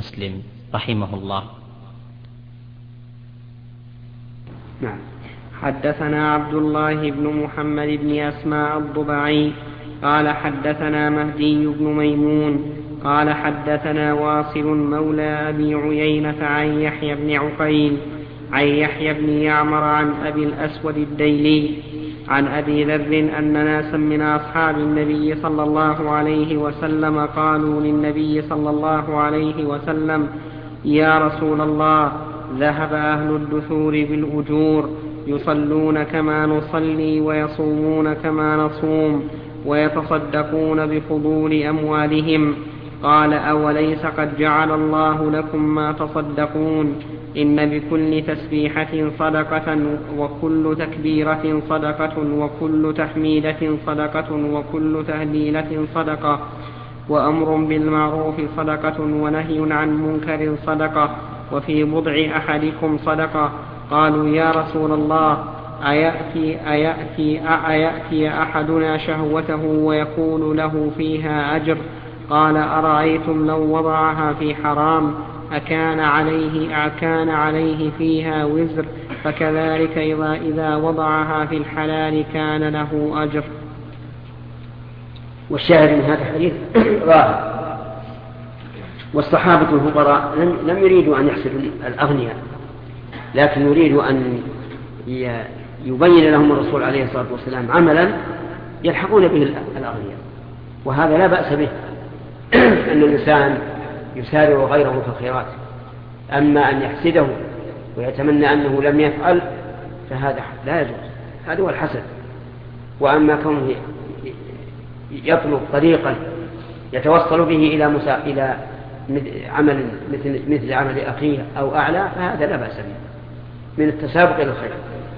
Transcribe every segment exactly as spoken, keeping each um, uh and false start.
مسلم رحمه الله. نعم. حدثنا عبد الله بن محمد بن أسماء الضبعي قال حدثنا مهدي بن ميمون قال حدثنا واصل مولى أبي عيينة عن يحيى بن عقيل عن يحيى بن يعمر عن أبي الأسود الديلي عن أبي ذر أن ناسا من أصحاب النبي صلى الله عليه وسلم قالوا للنبي صلى الله عليه وسلم: يا رسول الله، ذهب أهل الدثور بالأجور، يصلون كما نصلي ويصومون كما نصوم ويتصدقون بفضول أموالهم. قال: أوليس قد جعل الله لكم ما تصدقون؟ إن بكل تسبيحة صدقة، وكل تكبيرة صدقة، وكل تحميدة صدقة، وكل تهليلة صدقة، وأمر بالمعروف صدقة، ونهي عن منكر صدقة، وفي بضع أحدكم صدقة. قالوا: يا رسول الله، أيأتي, أيأتي, أيأتي أحدنا شهوته ويكون له فيها أجر؟ قال: أرأيتم لو وضعها في حرام أكان عليه, أكان عليه فيها وزر؟ فكذلك إذا, إذا وضعها في الحلال كان له أجر. والشاهد من هذا الحديث ظاهر. والصحابة الفقراء لم يريدوا أن يحسدوا الأغنياء، لكن يريدوا أن يبين لهم الرسول عليه الصلاة والسلام عملا يلحقون به الأغنياء، وهذا لا بأس به، أن الإنسان يسارع غيره في الخيرات. أما أن يحسده ويتمنى أنه لم يفعل فهذا لا يجوز، هذا هو الحسد. وأما كونه يطلب طريقا يتوصل به إلى مسا... إلى عمل مثل مثل عمل أخيه أو أعلى فهذا لا بأس به، من التسابق إلى الخير.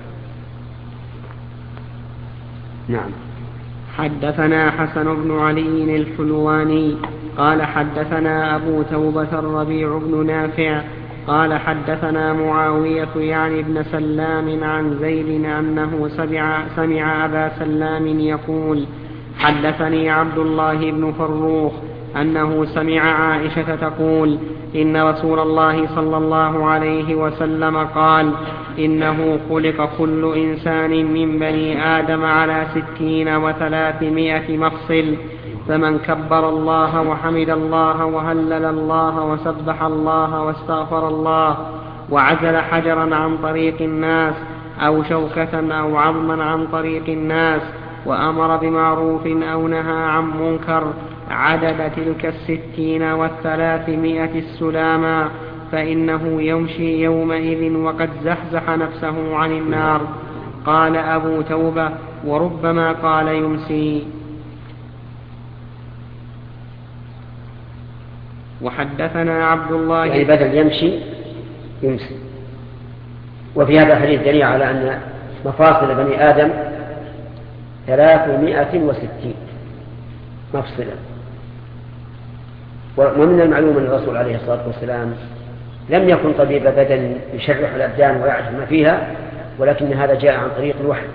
نعم. حدثنا حسن بن علي الحلواني قال حدثنا أبو توبة الربيع بن نافع قال حدثنا معاوية يعني ابن سلام عن زيد أنه سمع, سمع أبا سلام يقول: حدثني عبد الله بن فروخ أنه سمع عائشة تقول: إن رسول الله صلى الله عليه وسلم قال: إنه خلق كل إنسان من بني آدم على ستين وثلاثمائة مفصل، فمن كبر الله وحمد الله وهلل الله وسبح الله واستغفر الله وعزل حجرا عن طريق الناس أو شوكة أو عظما عن طريق الناس وأمر بمعروف أو نهى عن منكر عدد تلك الستين والثلاثمائة السلاما، فإنه يمشي يومئذ وقد زحزح نفسه عن النار. قال أبو توبة: وربما قال يمسي. وحدثنا عبد الله يعني بدل يمشي يمسي. وفي هذا الحديث دليل على أن مفاصل بني آدم ثلاثمائة وستين مفصلا. ومن المعلوم أن الرسول عليه الصلاة والسلام لم يكن طبيب بدن يشرح الأبدان ويعرف ما فيها، ولكن هذا جاء عن طريق الوحي.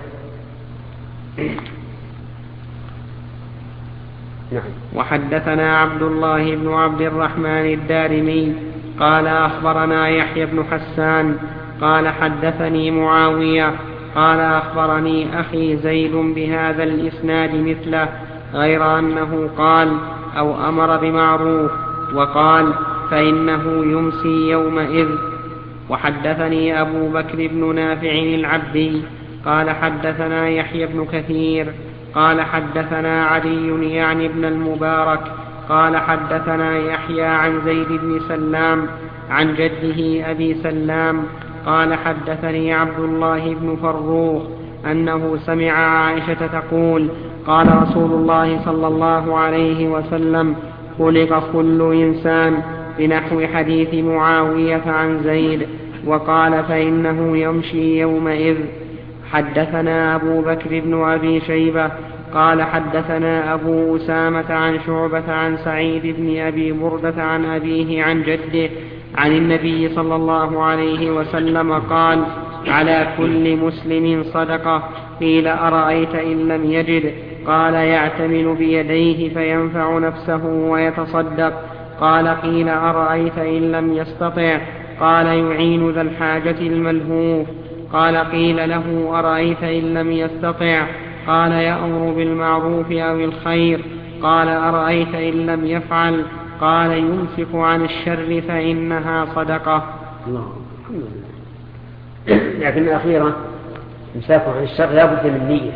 نعم. وحدثنا عبد الله بن عبد الرحمن الدارمي قال أخبرنا يحيى بن حسان قال حدثني معاوية قال أخبرني أخي زيد بهذا الإسناد مثله، غير أنه قال: أو أمر بمعروف، وقال: فإنه يمسي يومئذ. وحدثني أبو بكر بن نافع العبدي قال حدثنا يحيى بن كثير قال حدثنا علي يعني ابن المبارك قال حدثنا يحيى عن زيد بن سلام عن جده أبي سلام قال حدثني عبد الله بن فروخ أنه سمع عائشة تقول: قال رسول الله صلى الله عليه وسلم: خلق كل إنسان، بنحو حديث معاوية عن زيد. وقال: فإنه يمشي يومئذ. حدثنا أبو بكر بن أبي شيبة قال حدثنا أبو أسامة عن شعبة عن سعيد بن أبي بردة عن أبيه عن جده عن النبي صلى الله عليه وسلم قال: على كل مسلم صدقة. قيل: أرأيت إن لم يجد؟ قال: يعتمل بيديه فينفع نفسه ويتصدق. قال قيل أرأيت إن لم يستطع؟ قال يعين ذا الحاجة الملهوف. قال قيل له أرأيت إن لم يستطع؟ قال يأمر بالمعروف أو الخير. قال أرأيت إن لم يفعل؟ قال يمسك عن الشر فإنها صدقة. الله الحمد لله. لكن الأخيرة إمساك عن الشر لا بد من نية،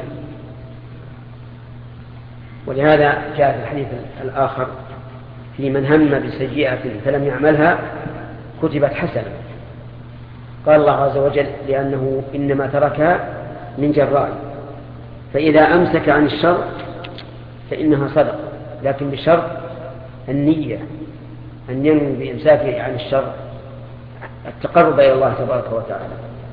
ولهذا جاء في الحديث الآخر في من هم بسيئة فلم يعملها كتبت حسنة. قال الله عز وجل لأنه إنما تركها من جراء، فإذا أمسك عن الشر فإنها صدقة، لكن بشرط النية، أن ينوي بإمساكه عن الشر التقرب إلى الله تبارك وتعالى.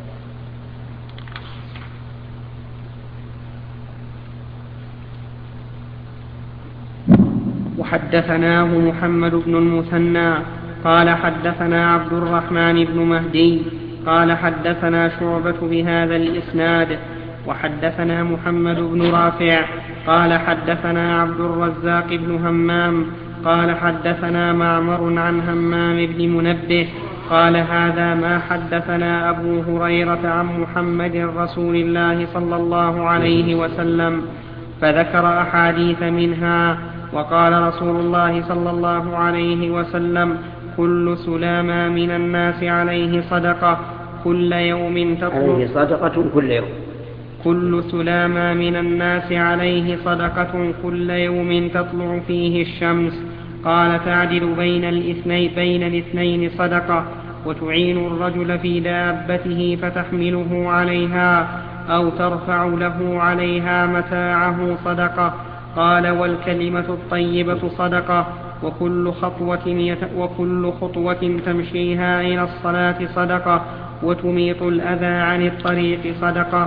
وحدثناه محمد بن المثنى قال حدثنا عبد الرحمن بن مهدي قال حدثنا شعبة بهذا الإسناد. وحدثنا محمد بن رافع قال حدثنا عبد الرزاق بن همام قال حدثنا معمر عن همام بن منبه قال هذا ما حدثنا أبو هريرة عن محمد رسول الله صلى الله عليه وسلم، فذكر أحاديث منها. وقال رسول الله صلى الله عليه وسلم كل سلامة من الناس عليه صدقة كل يوم تطلع عليه صدقة كل يوم كل سلامة من الناس عليه صدقة كل يوم تطلع فيه الشمس. قال تعدل بين الاثنين بين الاثنين صدقة، وتعين الرجل في دابته فتحمله عليها أو ترفع له عليها متاعه صدقة. قال والكلمة الطيبة صدقة، وكل خطوة, يت... وكل خطوة تمشيها إلى الصلاة صدقة، وتميط الأذى عن الطريق صدقة.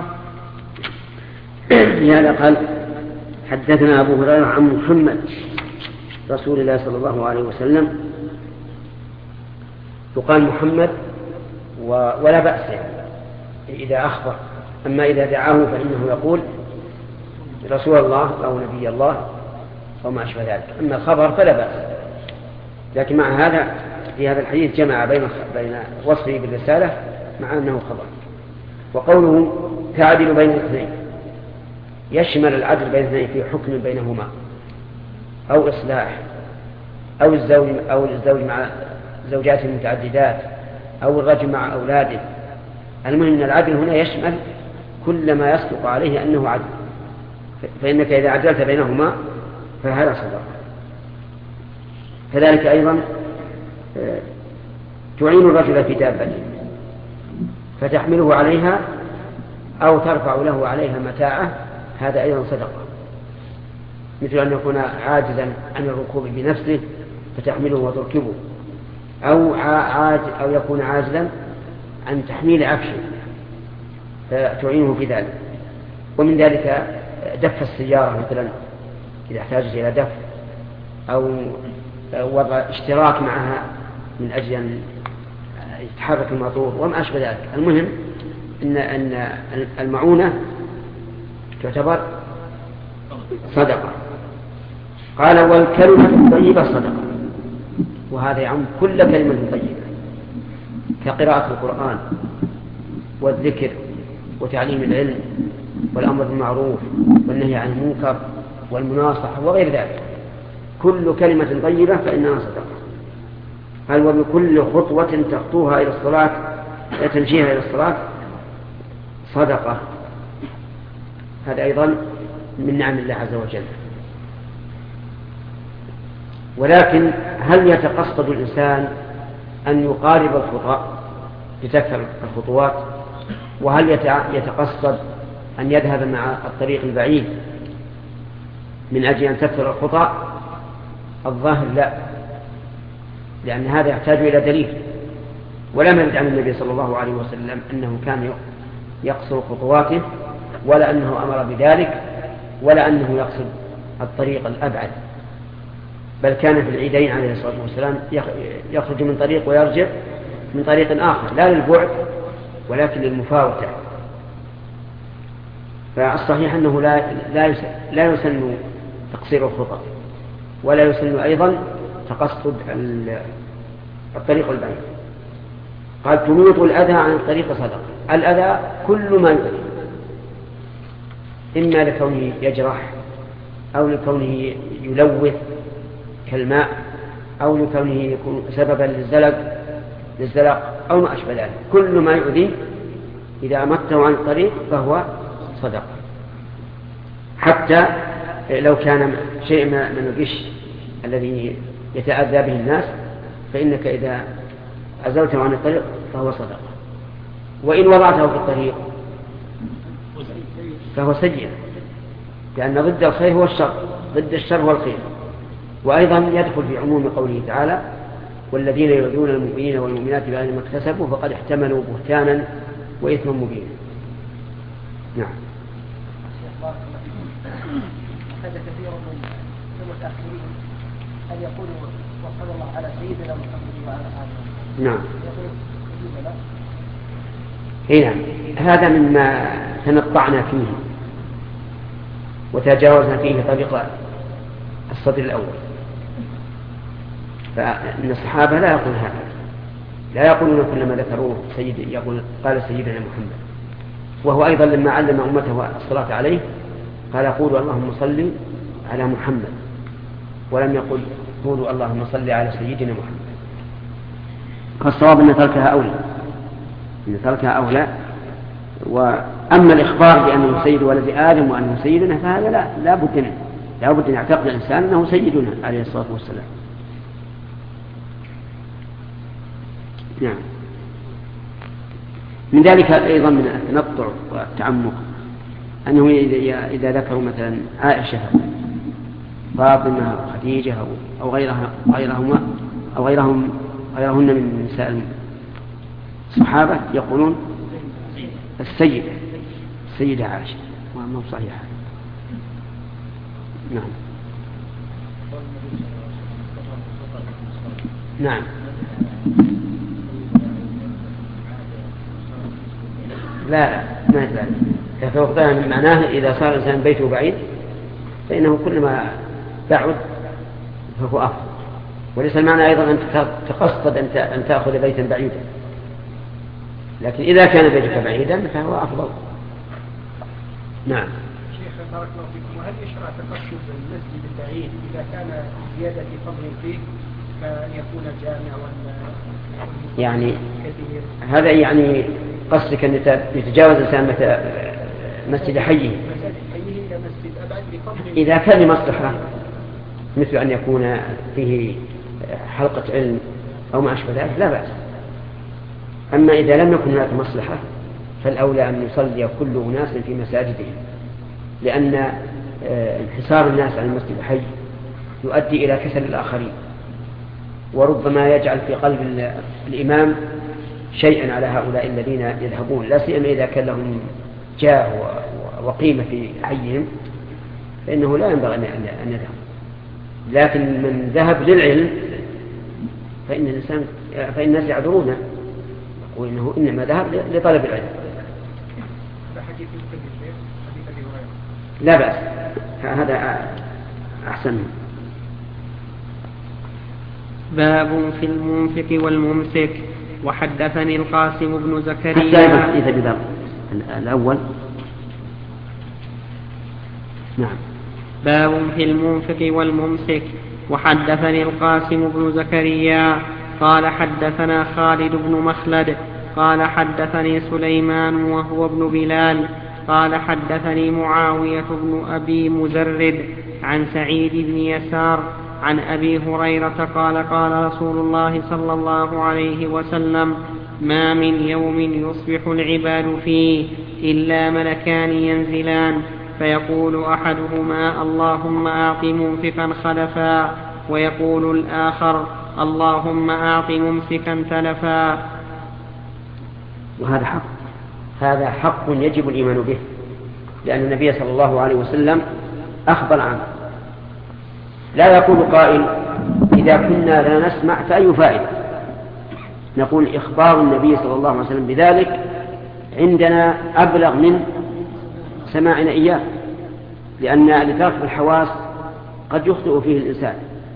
لهذا قال حدثنا أبو هريرة عن محمد رسول الله صلى الله عليه وسلم. يقال محمد و... ولا بأس يعني إذا أخبر، أما إذا دعاه فإنه يقول رسول الله أو نبي الله أو ما أشبه ذلك. أما الخبر فلا بأس، لكن مع هذا في هذا الحديث جمع بين بين وصفه بالرسالة مع أنه خبر. وقوله تعدل بين الاثنين يشمل العدل بين الاثنين في حكم بينهما أو إصلاح أو الزوج أو الزوج مع زوجات متعددات أو الرجل مع أولاده. المهم أن العدل هنا يشمل كل ما يصدق عليه أنه عدل، فإنك إذا عدلت بينهما فهذا صدق. كذلك أيضا تعين الرجل في دابته فتحمله عليها أو ترفع له عليها متاعه، هذا أيضا صدقة، مثل أن يكون عاجزا عن الركوب بنفسه فتحمله وتركبه، أو, عاج أو يكون عاجزا عن تحميل عفشه فتعينه في ذلك. ومن ذلك دف السيارة مثلا إذا احتاجت إلى دف، أو وضع اشتراك معها من أجل أن يتحرك الموتور وما أشبه ذلك. المهم إن, أن المعونة تعتبر صدقة. قال والكلمة الطيبة صدقة، وهذا يعم كل كلمة طيبة كقراءة القرآن والذكر وتعليم العلم والأمر بالمعروف والنهي عن المنكر والمناصحة وغير ذلك. كل كلمة طيبة فإنها صدقة. هل وبكل خطوة تخطوها إلى الصلاة تمشيها إلى الصلاة صدقة، هذا أيضا من نعم الله عز وجل. ولكن هل يتقصد الإنسان أن يقارب الخطأ بتكثر الخطوات، وهل يتقصد أن يذهب مع الطريق البعيد من أجل أن تكثر الخطأ؟ الظاهر لا، لأن هذا يحتاج إلى دليل، ولم يرد عن النبي صلى الله عليه وسلم أنه كان يقصر خطواته، ولا أنه أمر بذلك، ولا أنه يقصد الطريق الأبعد، بل كان في العيدين عليه الصلاة والسلام يخرج من طريق ويرجع من طريق آخر، لا للبعد ولكن للمفاوتة. فالصحيح أنه لا, لا, لا يسن تقصير الخطأ، ولا يسن أيضا تقصد الطريق البعيد. قال تميط الأذى عن الطريق صدقة. الأذى كل ما يؤذي، إما لكونه يجرح أو لكونه يلوث كالماء أو لكونه يكون سببا للزلق للزلق أو ما أشبه ذلك. كل ما يؤذي إذا أمته عن الطريق فهو صدقة، حتى لو كان شيء من الغش الذي يتأذى به الناس فإنك إذا أزلته عن الطريق فهو صدقة. وإن وضعته في الطريق فهو سيئ، لأن ضد الخير هو الشر، ضد الشر هو الخير. وأيضا يدخل في عموم قوله تعالى والذين يؤذون المؤمنين والمؤمنات بغير ما اكتسبوا فقد احتملوا بهتانا وإثما مبينا. نعم. هذا كثير من المتأخرين أن يقولوا وصلى الله على سيدنا محمد وعلى آله. نعم. اي نعم، هذا مما تنطعنا فيه وتجاوزنا فيه طريق الصدر الأول. فإن الصحابة لا يقول هذا، لا يقولون كلما ذكروه سيد يقول قال سيدنا محمد. وهو أيضا لما علم أمته الصلاة عليه قال قولوا اللهم صل على محمد، ولم يقل قولوا اللهم صل على سيدنا محمد. فالصواب أن تركها أولى، أن تركها أولى. وأما الإخبار بأنه سيد ولد آدم وأنه سيدنا فهذا لا, لا بد منه، لا بد أن يعتقد الإنسان أنه سيدنا عليه الصلاة والسلام. نعم. من ذلك أيضا من التنطع والتعمق أنه إذا ذكروا مثلا عائشة فاطمة أو خديجة أو غيرها غيرهما أو غيرهم غيرهن من نساء الصحابة يقولون السيدة السيدة عائشة، وما صحيح. نعم. نعم. لا لا ما يزال يتوقع من معناه إذا صار الإنسان بيته بعيد فإنه كلما بعد فهو أفضل. وليس المعنى أيضا أن تقصد أن تأخذ بيتا بعيدا، لكن إذا كان بيتك بعيدا فهو أفضل. نعم. شيخ بارك الله فيكم، وهل يشرع تقصد المسجد البعيد إذا كان زيادة فضل فيه كأن يكون جامع ولا يعني كثير؟ هذا يعني قصدك أن يتجاوز الإنسان مسجد حيه إذا كان لمصلحة، مثل أن يكون فيه حلقة علم أو ما أشبه ذلك لا بأس. أما إذا لم يكن هناك مصلحة فالأولى أن يصلي كل أناس في مساجدهم، لأن انحسار الناس عن المسجد الحي يؤدي إلى كسل الآخرين، وربما يجعل في قلب الإمام شيئا على هؤلاء الذين يذهبون، لا سيما إذا كان لهم جاه وقيمة في حيهم فإنه لا ينبغي أن يذهب. لكن من ذهب للعلم فإن الإنسان فإن الناس يعذرونه وإنه إنما ذهب لطلب العلم. لا بأس، هذا أحسن. باب في المنفق والممسك. وحدثني القاسم بن زكريا إذا بذلك الأول. نعم. باب في المنفق والممسك. وحدثني القاسم بن زكريا قال حدثنا خالد بن مخلد قال حدثني سليمان وهو ابن بلال قال حدثني معاوية بن أبي مزرد عن سعيد بن يسار عن أبي هريرة قال قال رسول الله صلى الله عليه وسلم ما من يوم يصبح العباد فيه إلا ملكان ينزلان فيقول أحدهما اللهم أعط ممسكا خلفا ويقول الآخر اللهم أعط ممسكا تلفا. وهذا حق، هذا حق يجب الإيمان به، لأن النبي صلى الله عليه وسلم أخبر عنه. لا يقول قائل إذا كنا لا نسمع فأي فائدة؟ نقول إخبار النبي صلى الله عليه وسلم بذلك عندنا أبلغ من سماعنا إياه، لأن لترك الحواس قد يخطئ فيه الإنسان،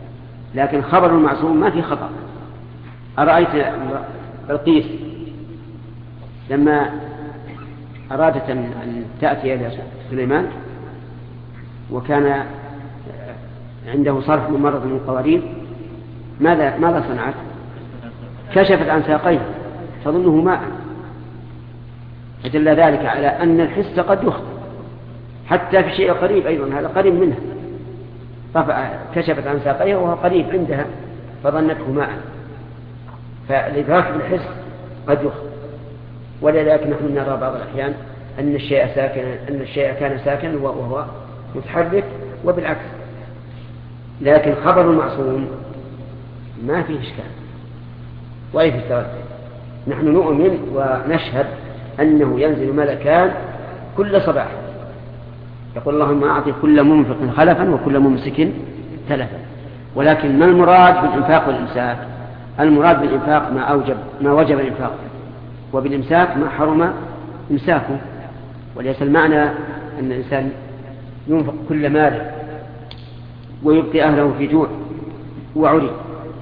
لكن خبر المعصوم ما في خطأ. أرأيت بلقيس لما أرادت أن تأتي إلى سليمان وكان عنده صرف من مرض من القوارير، ماذا ماذا صنعت؟ كشفت عن ساقيه تظنه ماء، فدل ذلك على أن الحس قد يخطئ حتى في شيء قريب أيضا، هذا قريب منها، كشفت عن ساقيه وهو قريب عندها فظنته ماء، فالإدراك بالحس قد يخطئ. ولذلك نحن نرى بعض الأحيان أن الشيء ساكن أن الشيء كان ساكن وهو متحرك وبالعكس. لكن خبر المعصوم ما فيه إشكال ولا فيه تردد. نحن نؤمن ونشهد أنه ينزل ملكان كل صباح يقول اللهم أعطي كل منفق خلفا وكل ممسك تلفا. ولكن ما المراد بالإنفاق والإمساك؟ المراد بالإنفاق ما أوجب ما وجب الإنفاق، وبالإمساك ما حرم إمساكه. وليس المعنى أن الإنسان ينفق كل ماله ويبقي أهله في جوع وعري.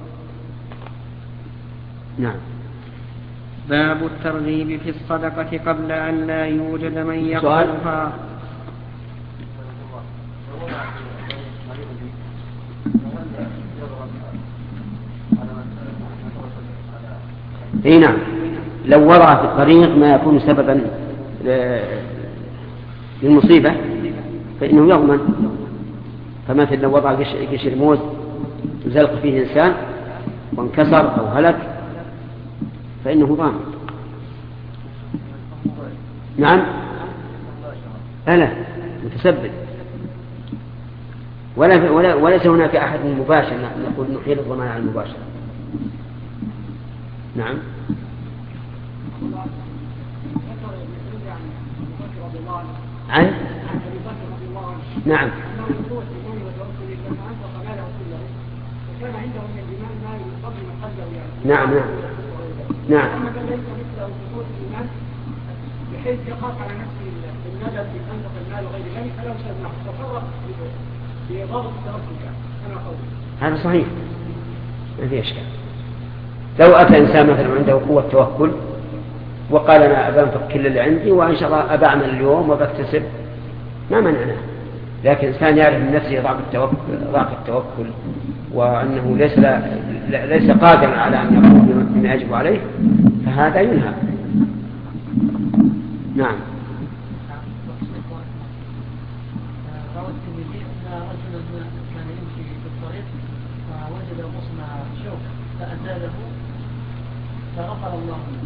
نعم. باب الترغيب في الصدقة قبل أن لا يوجد من يقبلها. اي نعم، لو وضع في الطريق ما يكون سببا للمصيبة فإنه يضمن. فمثل لو وضع قشر موز زلق فيه إنسان وانكسر أو هلك فإنه ضامن. نعم، ألا متسبب، ولا ولا وليس هناك أحد مباشر نقول نحيل الضمان على المباشر. نعم. عن نعم نعم نعم نعم بحيث يخاف على نفسه الندم بأنفق المال وغير ذلك فلا يسمح تصرف بضابط التوكل. أنا أقول هذا صحيح ما في إشكال. لو أتى إنسان مثلا عنده قوة توكل وقال أنا أنفق كل اللي عندي وإن شاء الله أبعمل اليوم وبكتسب ما منعنا. لكن إنسان يعرف من نفسه ضعف التوكل, ضعف التوكل وأنه ليس, ليس قادرا على أن يقوم بما يجب عليه فهذا ينهى. نعم. فأزاله فغفر الله له.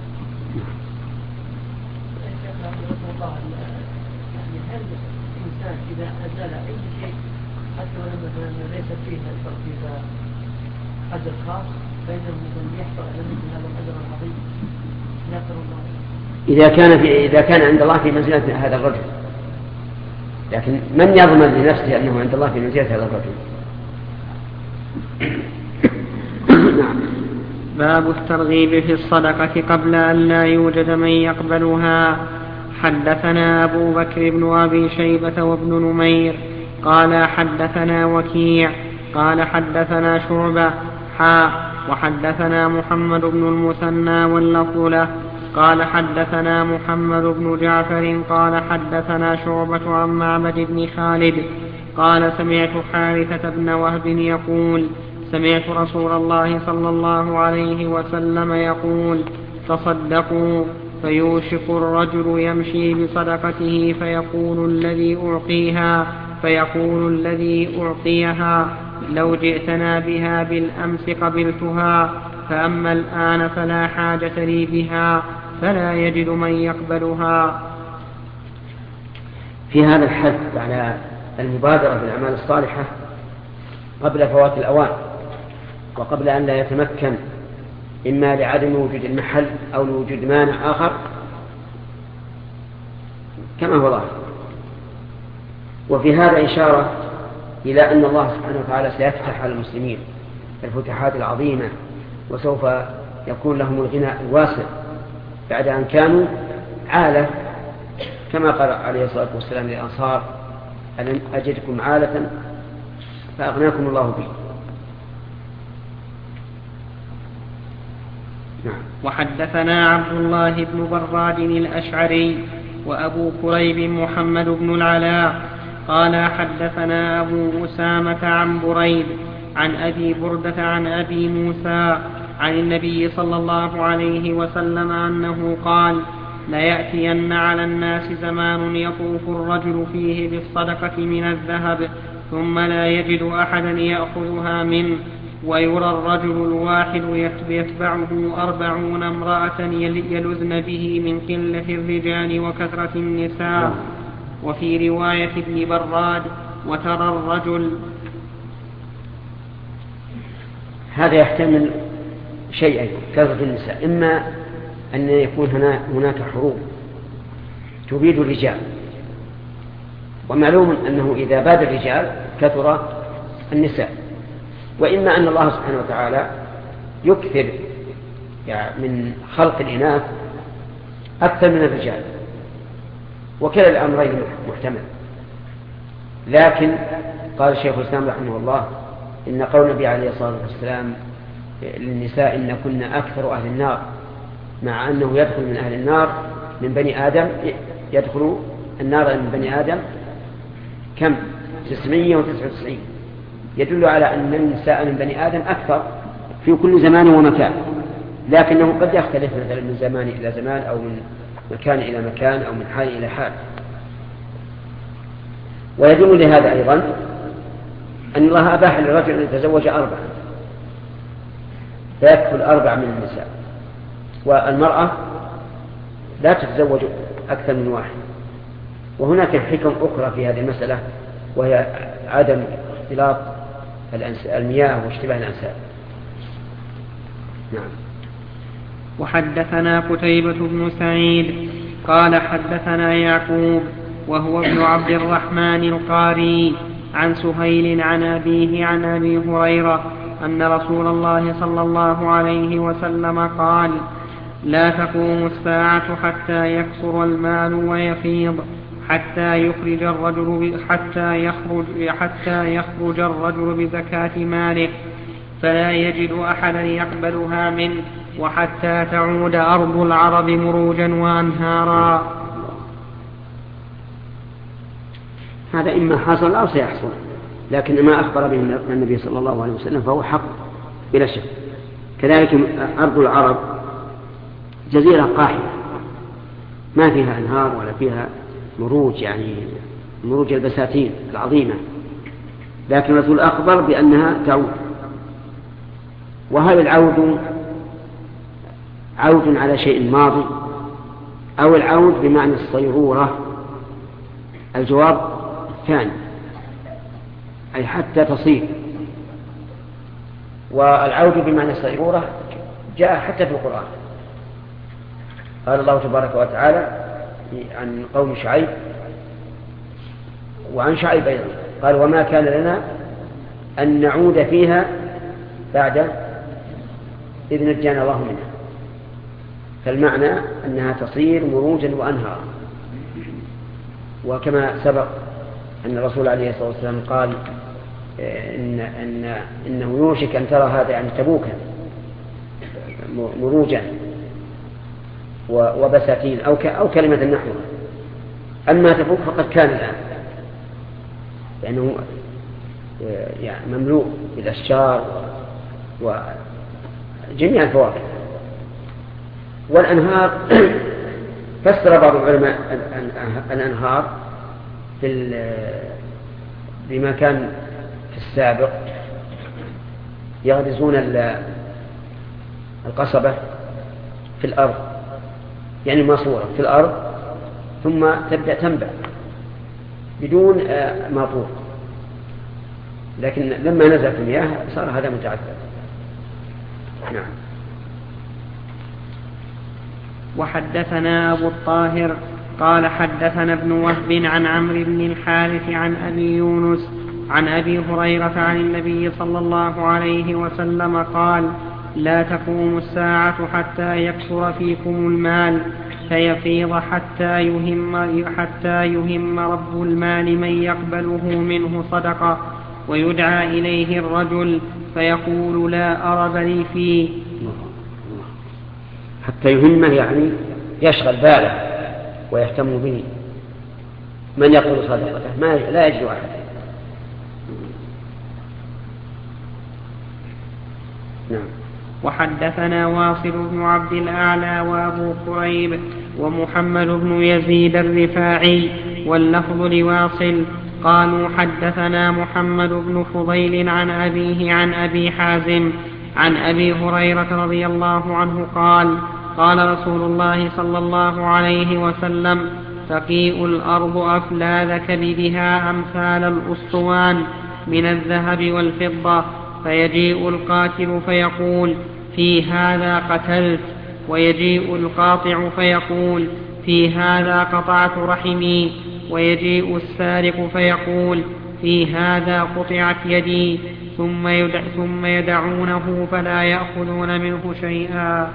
يعني هل الإنسان إذا أزال أي شيء حتى ولما ليس فيه إذا أجر خاص فإنه من يحصل على مثل هذا الأجر العظيم يغفر الله إذا كان في إذا كان عند الله في منزلة هذا الرجل. لكن من يضمن لنفسه أنه عند الله في منزلة هذا الرجل؟ نعم. باب الترغيب في الصدقة قبل أن لا يوجد من يقبلها. حدثنا أبو بكر بن أبي شيبة وابن نمير قال حدثنا وكيع قال حدثنا شعبة حاء وحدثنا محمد بن المثنى واللفظ له قال حدثنا محمد بن جعفر قال حدثنا شعبة عن معبد بن خالد قال سمعت حارثة بن وهب يقول سمعت رسول الله صلى الله عليه وسلم يقول تصدقوا فيوشك الرجل يمشي بصدقته فيقول الذي أعطيها فيقول الذي أعطيها لو جئتنا بها بالأمس قبلتها فأما الآن فلا حاجة لي بها فلا يجد من يقبلها. في هذا الحث على المبادرة بالأعمال الصالحة قبل فوات الأوان وقبل أن لا يتمكن إما لعدم وجود المحل أو لوجود مانع آخر كما هو ظاهر. وفي هذا إشارة إلى أن الله سبحانه وتعالى سيفتح على المسلمين الفتحات العظيمة وسوف يكون لهم الغنى الواسع بعد أن كانوا عالة كما قال عليه الصلاة والسلام للأنصار ألم أجدكم عالة فأغناكم الله به. نعم. وحدثنا عبد الله بن براد الأشعري وأبو كريب محمد بن العلاء قال حدثنا أبو أسامة عن بريد عن أبي بردة عن أبي موسى عن النبي صلى الله عليه وسلم أنه قال ليأتين على الناس زمان يطوف الرجل فيه بالصدقة من الذهب ثم لا يجد أحدا يأخذها منه ويرى الرجل الواحد يتبعه أربعون امرأة يلذن به من قلة الرجال وكثرة النساء. وفي رواية ابن براد وترى الرجل. هذا يحتمل شيئين كثرة النساء، إما أن يكون هناك حروب تبيد الرجال، ومعلوم أنه إذا باد الرجال كثر النساء، وإما أن الله سبحانه وتعالى يكثر يعني من خلق الإناث أكثر من الرجال، وكلا الأمرين محتمل. لكن قال الشيخ الإسلام رحمه الله إن قول النبي عليه الصلاة والسلام للنساء إن كنا أكثر أهل النار، مع أنه يدخل من أهل النار من بني آدم يدخل النار من بني آدم كم؟ تسعمائة وتسعة وتسعين، يدل على أن النساء من بني آدم أكثر في كل زمان ومكان، لكنه قد يختلف مثلا من زمان إلى زمان أو من مكان إلى مكان أو من حال إلى حال. ويدل لهذا أيضا أن الله أباح للرجل أن يتزوج أربعة فيكفل أربع من النساء، والمرأة لا تتزوج أكثر من واحد. وهناك حكم أخرى في هذه المسألة، وهي عدم اختلاط المياه واشتباه الأنساب. نعم. وحدثنا قتيبة بن سعيد قال حدثنا يعقوب وهو ابن عبد الرحمن القاري عن سهيل عن أبيه عن أبي هريرة أن رسول الله صلى الله عليه وسلم قال لا تقوم الساعة حتى يكثر المال ويفيض حتى يخرج الرجل حتى يخرج حتى يخرج الرجل بزكاة ماله فلا يجد أحدا يقبلها منه وحتى تعود أرض العرب مروجا وأنهارا. هذا إما حصل أو سيحصل، لكن ما أخبر به النبي صلى الله عليه وسلم فهو حق بلا شك. كذلك أرض العرب جزيرة قاحلة ما فيها أنهار ولا فيها مروج، يعني مروج البساتين العظيمة، لكن الرسول أخبر بأنها تعود. وهل العود عود على شيء ماضي أو العود بمعنى الصيرورة؟ الجواب الثاني، أي حتى تصير. والعود بمعنى الصيرورة جاء حتى في القرآن، قال الله تبارك وتعالى عن قوم شعيب وعن شعيب أيضا قال وما كان لنا أن نعود فيها بعد إذ نجانا الله منها. فالمعنى أنها تصير مروجا وأنهارا. وكما سبق أن الرسول عليه الصلاة والسلام قال إن إن إنه يوشك أن ترى هذا يعني تبوكا مروجا وبساتين أو أو كلمة نحوها. أما تبوك فقد كان الآن، لأنه يعني مملوء بالأشجار وجميع الفواكه. والأنهار فسر بعض العلماء الأنهار بما كان في السابق يغرزون القصبة في الأرض، يعني ماسورة في الأرض ثم تبدأ تنبع بدون ماطور، لكن لما نزلت المياه صار هذا متعذب. نعم. وحدثنا أبو الطاهر قال حدثنا ابن وهب عن عمرو بن الحارث عن أبي يونس عن أبي هريرة عن النبي صلى الله عليه وسلم قال لا تقوم الساعة حتى يكثر فيكم المال فيفيض حتى يهم, حتى يهم رب المال من يقبله منه صدقة ويدعى إليه الرجل فيقول لا أرب لي فيه حتى يهمه يعني يشغل باله ويهتم به. من يقول صدقته ما لا يجد أحد. نعم. وحدثنا واصل بن عبد الأعلى وأبو قريب ومحمد بن يزيد الرفاعي واللفظ لواصل قالوا حدثنا محمد بن فضيل عن أبيه عن أبي حازم عن أبي هريرة رضي الله عنه قال قال رسول الله صلى الله عليه وسلم تقيء الأرض أفلاذ كبدها أمثال الأسطوان من الذهب والفضة، فيجيء القاتل فيقول في هذا قتلت، ويجيء القاطع فيقول في هذا قطعت رحمي، ويجيء السارق فيقول في هذا قطعت يدي، ثم, يدع ثم يدعونه فلا يأخذون منه شيئا.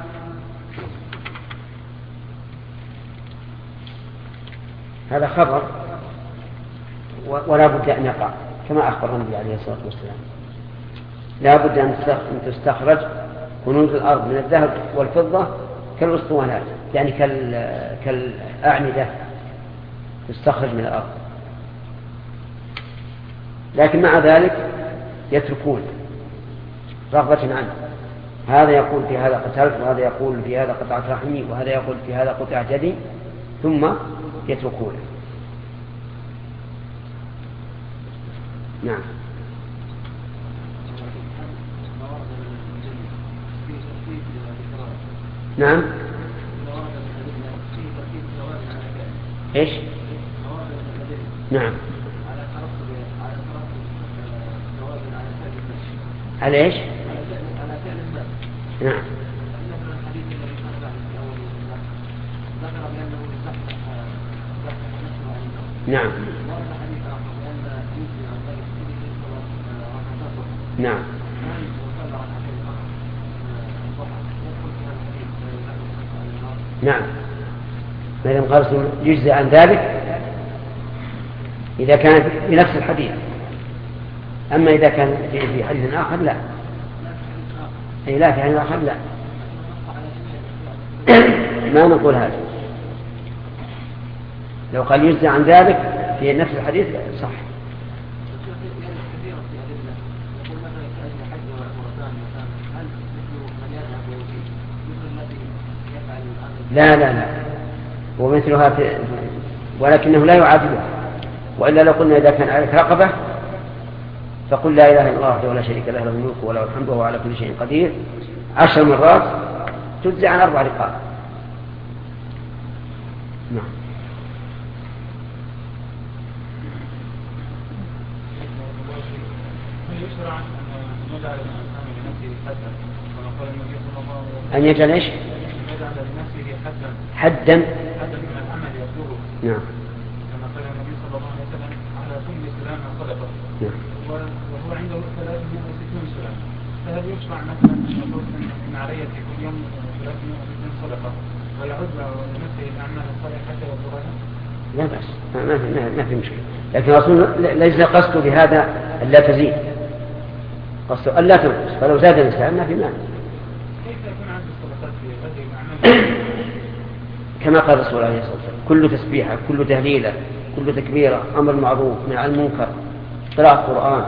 هذا خبر ولا بد أن يقع كما أخبر النبي عليه الصلاة والسلام. لا بد أن تستخرج كنوز الأرض من الذهب والفضة كالأسطوانات، يعني كالأعمدة تستخرج من الأرض، لكن مع ذلك يتركون رغبة عنه. هذا يقول في هذا قتلت، وهذا يقول في هذا قطعت رحمي، وهذا يقول في هذا قطعت يدي، ثم يتركونه. نعم. نعم. ايش؟ نعم. على ايش؟ نعم. نعم. نعم. نعم. ما دام قال يجزى عن ذلك إذا كان في نفس الحديث، أما إذا كان في حديث آخر لا. أي لا في حديث آخر لا، ما نقول هذا. لو قال يجزى عن ذلك في نفس الحديث صح. لا لا لا ومثلها في ولكنه لا يعادلها، وإلا لو قلنا إذا كان عليك رقبة فقل لا إله إلا الله وحده لا شريك له له الملك وله الحمد وهو على كل شيء قدير عشر مرات تجزي عن أربع رقاب. نعم. أن يجعل إيش؟ حدا من العمل يقول. نعم. كما قال النبي صلى الله عليه وسلم على كل سلام صدقة. نعم. وهو عنده ثلاثمائة وستون سلام، فهل يشرع مثلا من علي في كل يوم ثلاثمائة وستون صدقة ويعد لنفسه الأعمال الصالحة حتى يبلغها؟ لا بأس، ما في ما في مشكلة، لكن الرسول ليس قصده بهذا ألا تزيد، قصده ألا تنقص، فلو زاد الإنسان ما في مانع. كيف يكون عنده الصدقات في هذه الأعمال؟ كما قال الرسول عليه الصلاة والسلام كل تسبيحة كل تهليلة كل تكبيرة أمر معروف نهي عن المنكر قراءة القرآن.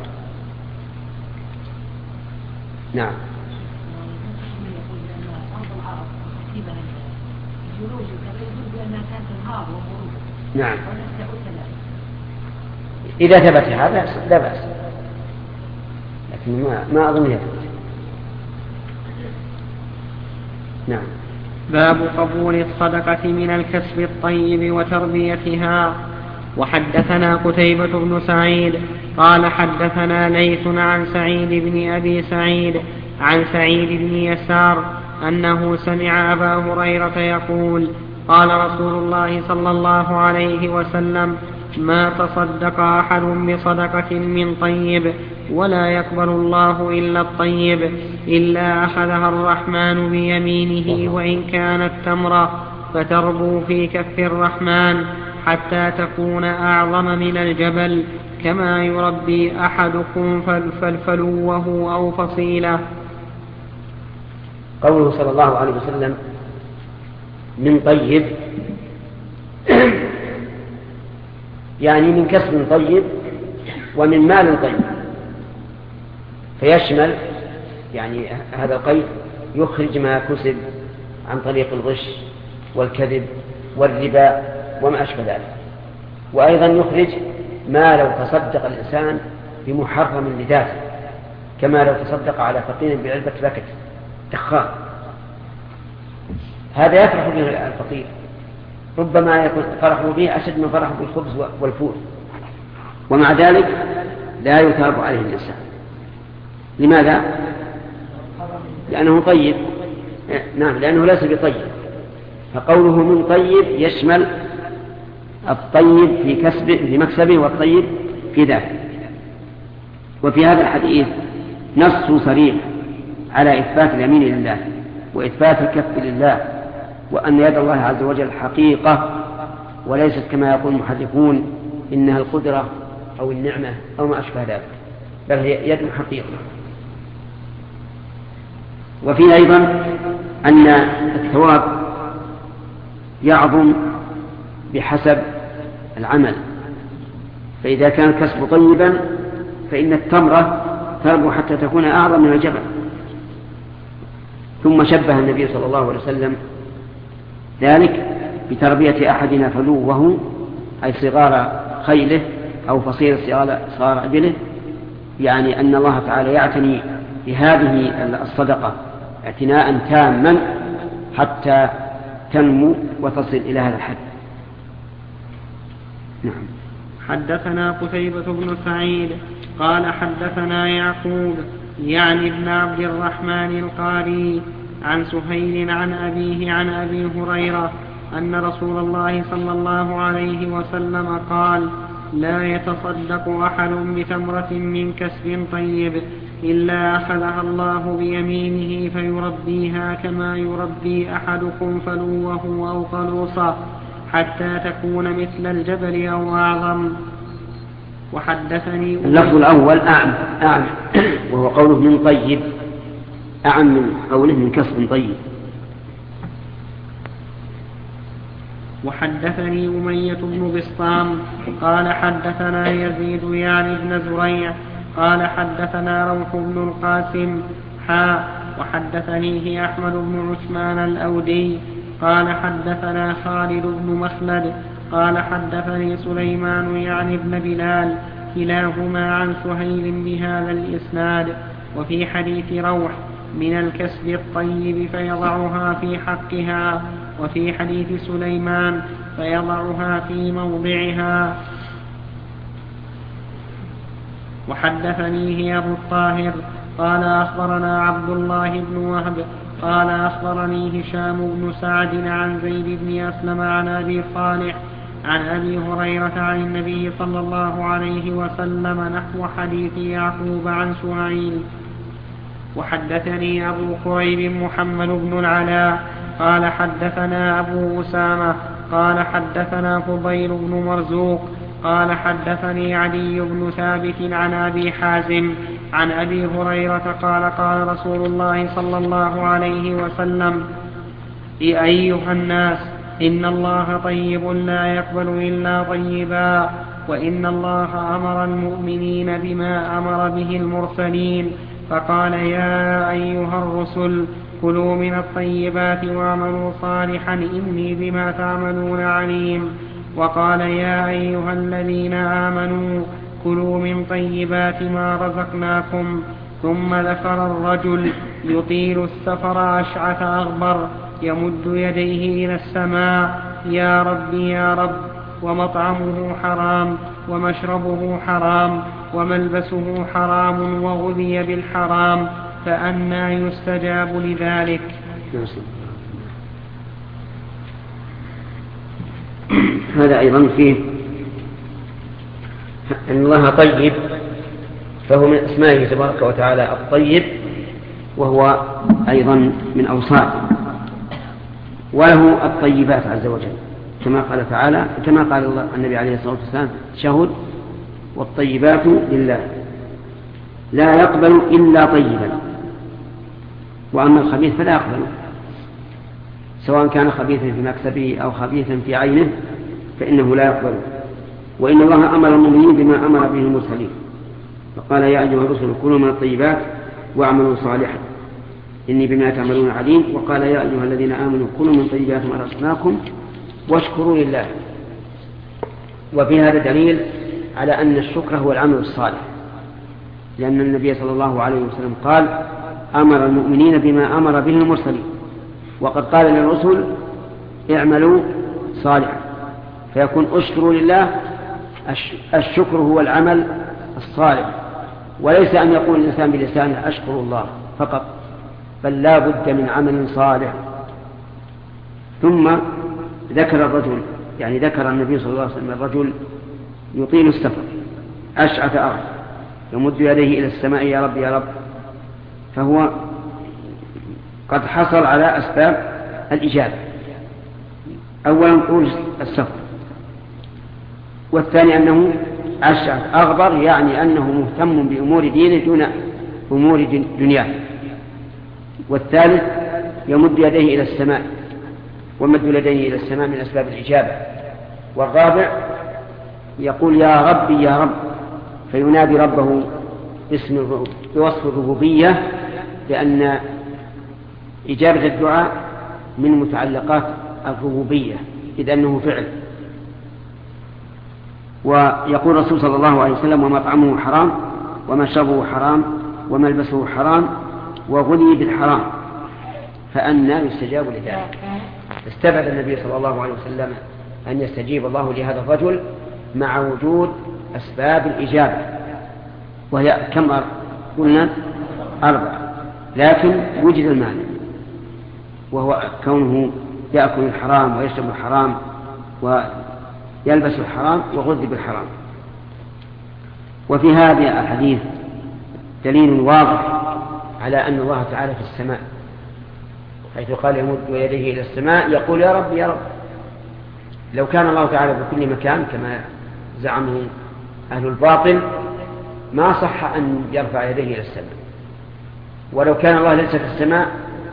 نعم. نعم. إذا ثبت هذا لا بأس، لكن ما, ما أظن يثبت. نعم. باب قبول الصدقة من الكسب الطيب وتربيتها. وحدثنا قتيبة بن سعيد قال حدثنا ليث عن سعيد بن أبي سعيد عن سعيد بن يسار أنه سمع أبا هريرة يقول قال رسول الله صلى الله عليه وسلم ما تصدق أحد بصدقة من طيب ولا يقبل الله إلا الطيب إلا أخذها الرحمن بيمينه وإن كانت تمرة فتربو في كف الرحمن حتى تكون أعظم من الجبل كما يربي أحدكم فلفلوه أو فصيلة. قوله صلى الله عليه وسلم من طيب يعني من كسب طيب ومن مال طيب، فيشمل يعني هذا القيد يخرج ما كسب عن طريق الغش والكذب والربا وما أشبه ذلك، وأيضا يخرج ما لو تصدق الإنسان بمحرم لذاته، كما لو تصدق على فقير بعلبة بكت دخان، هذا يفرح به الفقير، ربما يكون فرحه به أشد من فرحه بالخبز والفول، ومع ذلك لا يثاب عليه الإنسان. لماذا؟ لأنه طيب. نعم، لأنه ليس بطيب. فقوله من طيب يشمل الطيب في كسبه في مكسبه والطيب في ذاته. وفي هذا الحديث نص صريح على إثبات اليمين لله وإثبات الكف لله، وأن يد الله عز وجل حقيقة وليست كما يقول المحرفون إنها القدرة أو النعمة أو ما أشبه ذلك، بل هي يد حقيقة. وفي أيضا أن الثواب يعظم بحسب العمل، فإذا كان الكسب طيبا فإن التمرة تربو حتى تكون أعظم من الجبل. ثم شبه النبي صلى الله عليه وسلم ذلك بتربية أحدنا فلوه أي صغار خيله أو فصيل صغار إبله، يعني أن الله تعالى يعتني بهذه الصدقة اعتناء تاما حتى تنمو وتصل إلى هذا الحد. نعم. حدثنا قتيبة بن سعيد قال حدثنا يعقوب يعني ابن عبد الرحمن القاري عن سهيل عن أبيه عن أبي هريرة أن رسول الله صلى الله عليه وسلم قال: لا يتصدق أحد بتمرة من كسب طيب إلا أخذها الله بيمينه فيربيها كما يربي أحدكم فلوه أو قلوصه حتى تكون مثل الجبل أو أعظم. وحدثني اللفظ الأول أعم, أعم وهو قوله من طيب أعم من قوله من كسب طيب. وحدثني أمية بن بسطام قال حدثنا يزيد يعني بن زريع قال حدثنا روح بن القاسم حا وحدثنيه أحمد بن عثمان الأودي قال حدثنا خالد بن مخلد قال حدثني سليمان يعني بن بلال كلاهما عن سهيل بهذا الإسناد. وفي حديث روح من الكسب الطيب فيضعها في حقها، وفي حديث سليمان فيضعها في موضعها. وحدثنيه أبو الطاهر قال أخبرنا عبد الله بن وهب قال أخبرني هشام بن سعد عن زيد بن أسلم عن أبي صالح عن أبي هريرة عن النبي صلى الله عليه وسلم نحو حديث يعقوب عن سهيل. وحدثني أبو كريب محمد بن العلاء قال حدثنا أبو أسامة قال حدثنا فضيل بن مرزوق قال حدثني علي بن ثابت عن أبي حازم عن أبي هريرة قال قال رسول الله صلى الله عليه وسلم: أيها الناس، إن الله طيب لا يقبل إلا طيبا، وإن الله أمر المؤمنين بما أمر به المرسلين، فقال: يا أيها الرسل كلوا من الطيبات واعملوا صالحا إني بما تعملون عليم. وقال: يا أيها الذين آمنوا كلوا من طيبات ما رزقناكم. ثم ذكر الرجل يطيل السفر أشعث أغبر يمد يديه إلى السماء: يا رب يا رب، ومطعمه حرام ومشربه حرام وملبسه حرام وغذي بالحرام، فأنى يستجاب لذلك. هذا أيضا فيه أن الله طيب، فهو من أسمائه تبارك وتعالى الطيب، وهو أيضا من أوصافه، وله الطيبات عز وجل كما قال تعالى كما قال الله النبي عليه الصلاة والسلام: شهد والطيبات لله لا يقبل إلا طيبا. وأما الخبيث فلا يقبله، سواء كان خبيثا في مكسبه أو خبيثا في عينه فإنه لا يقبله. وإن الله أمر المؤمنين بما أمر به المرسلين، فقال يا أيها الرسل كلوا من الطيبات واعملوا صالحا إني بما تعملون عليم. وقال يا أيها الذين آمنوا كلوا من طيبات ما رزقناكم واشكروا لله. وفي هذا دليل على أن الشكر هو العمل الصالح، لأن النبي صلى الله عليه وسلم قال أمر المؤمنين بما أمر به المرسلين، وقد قال للرسل اعملوا صالحا، فيكون اشكروا لله. الشكر هو العمل الصالح، وليس أن يقول الإنسان بلسانه أشكر الله فقط، بل لا بد من عمل صالح. ثم ذكر الرجل، يعني ذكر النبي صلى الله عليه وسلم الرجل يطيل السفر أشعث أغبر يمد يديه إلى السماء يا رب يا رب، فهو قد حصل على أسباب الإجابة. أولا طول السفر، والثاني أنه أشعث أغبر، يعني أنه مهتم بأمور دينه دون أمور دنياه. والثالث يمد يديه إلى السماء، ومد يديه إلى السماء من أسباب الإجابة. والرابع يقول يا ربي يا رب، فينادي ربه باسم بوصف الربوبية، لأن إجابة الدعاء من متعلقات الربوبية إذ أنه فعل. ويقول الرسول صلى الله عليه وسلم ومطعمه حرام ومشربه حرام وملبسه حرام وغني بالحرام فأنى يستجاب لذلك. استبعد النبي صلى الله عليه وسلم أن يستجيب الله لهذا الرجل مع وجود أسباب الإجابة، وهي كم قلنا أربعة، لكن وجد المانع وهو كونه يأكل الحرام ويشرب الحرام ويلبس الحرام وغذي بالحرام. وفي هذا الحديث دليل واضح على أن الله تعالى في السماء، حيث قال يمد يديه إلى السماء يقول يا رب يا رب. لو كان الله تعالى بكل مكان كما زعمه أهل الباطل ما صح أن يرفع يديه إلى السماء، ولو كان الله ليس في السماء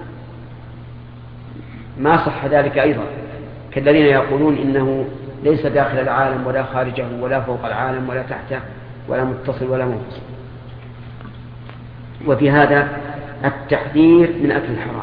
ما صح ذلك أيضا، كالذين يقولون إنه ليس داخل العالم ولا خارجه ولا فوق العالم ولا تحته ولا متصل ولا منفصل. وفي هذا التحذير من أكل الحرام،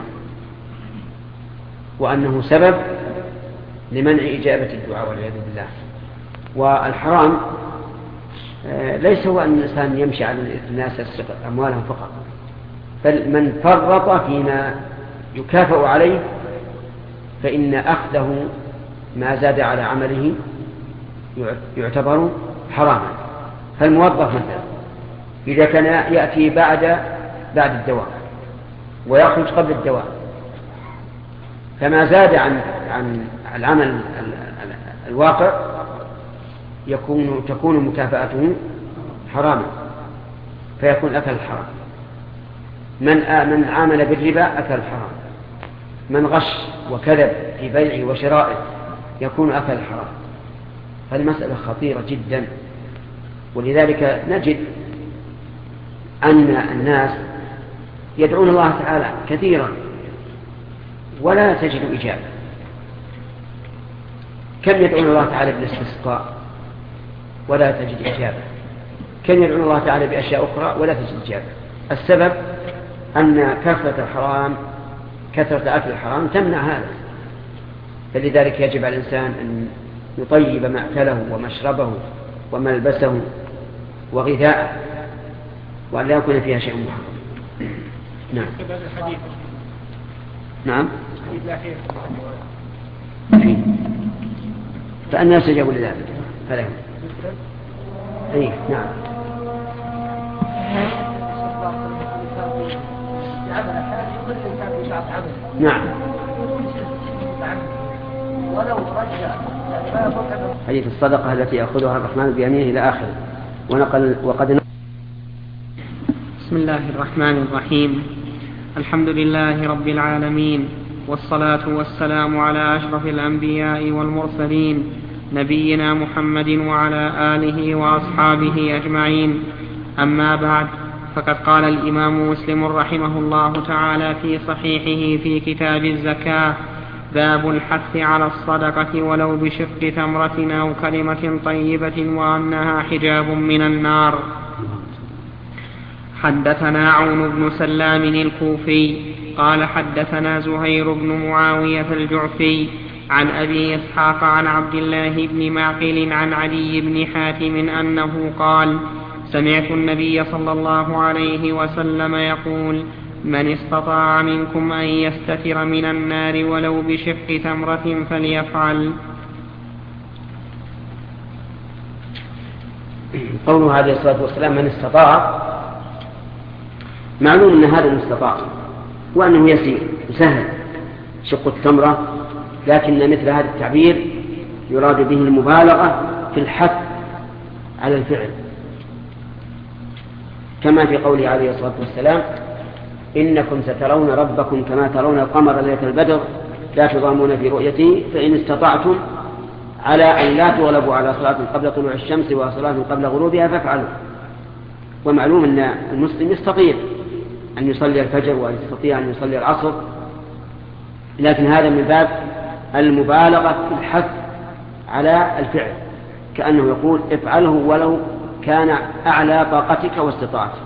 وأنه سبب لمنع إجابة الدعاء والعياذ بالله. والحرام ليس هو أن الإنسان يمشي على الناس يسرق أموالهم فقط، بل من فرط فيما يكافئ عليه فإن أخذه ما زاد على عمله يعتبر حراما. فالموظف مثلا إذا كان يأتي بعد بعد الدوام ويخرج قبل الدوام، فما زاد عن عن العمل الواقع يكون تكون مكافأته حراما، فيكون أكل الحرام. من من عامل بالربا أكل الحرام، من غش وكذب في بيعه وشرائه يكون أكل الحرام. فالمسألة خطيرة جدا، ولذلك نجد أن الناس يدعون الله تعالى كثيرا ولا تجد إجابة. كم يدعون الله تعالى بالاستسقاء ولا تجد إجابة، كم يدعون الله تعالى بأشياء أخرى ولا تجد إجابة. السبب أن كثرة الحرام كثرة أكل الحرام تمنع هذا. فلذلك يجب على الإنسان أن يطيب مأكله ومشربه وملبسه وغذاءه، وأن لا يكون فيها شيء محرم. نعم نعم فيه. فأنا يستجاب لذلك فلا يهم. أيه نعم نعم حديث الصدقة التي يأخذها الرحمن بيمينه إلى آخره. ونقل وقد بسم الله الرحمن الرحيم. الحمد لله رب العالمين، والصلاة والسلام على أشرف الأنبياء والمرسلين نبينا محمد وعلى آله وأصحابه أجمعين. أما بعد، فقد قال الإمام مسلم رحمه الله تعالى في صحيحه في كتاب الزكاة: باب الحث على الصدقة ولو بشق تمرة أو كلمة طيبة وأنها حجاب من النار. حدثنا عون بن سلام الكوفي قال حدثنا زهير بن معاوية الجعفي عن أبي إسحاق عن عبد الله بن معقل عن علي بن حاتم أنه قال: سمعت النبي صلى الله عليه وسلم يقول: من استطاع منكم أن يستتر من النار ولو بشق تمرة فليفعل. قوله عليه الصلاة والسلام من استطاع، معلوم أن هذا المستطاع وأنه يسير سهل شق التمرة، لكن مثل هذا التعبير يراد به المبالغة في الحث على الفعل، كما في قوله عليه الصلاة والسلام: إنكم سترون ربكم كما ترون القمر ليلة البدر لا تضامون في رؤيته فإن استطعتم على أن لا تغلبوا على صلاة قبل طلوع الشمس وصلاة قبل غروبها فافعلوا. ومعلوم أن المسلم يستطيع أن يصلي الفجر ويستطيع أن يصلي العصر، لكن هذا من باب المبالغة في الحث على الفعل، كأنه يقول: افعله ولو كان أعلى طاقتك واستطاعتك.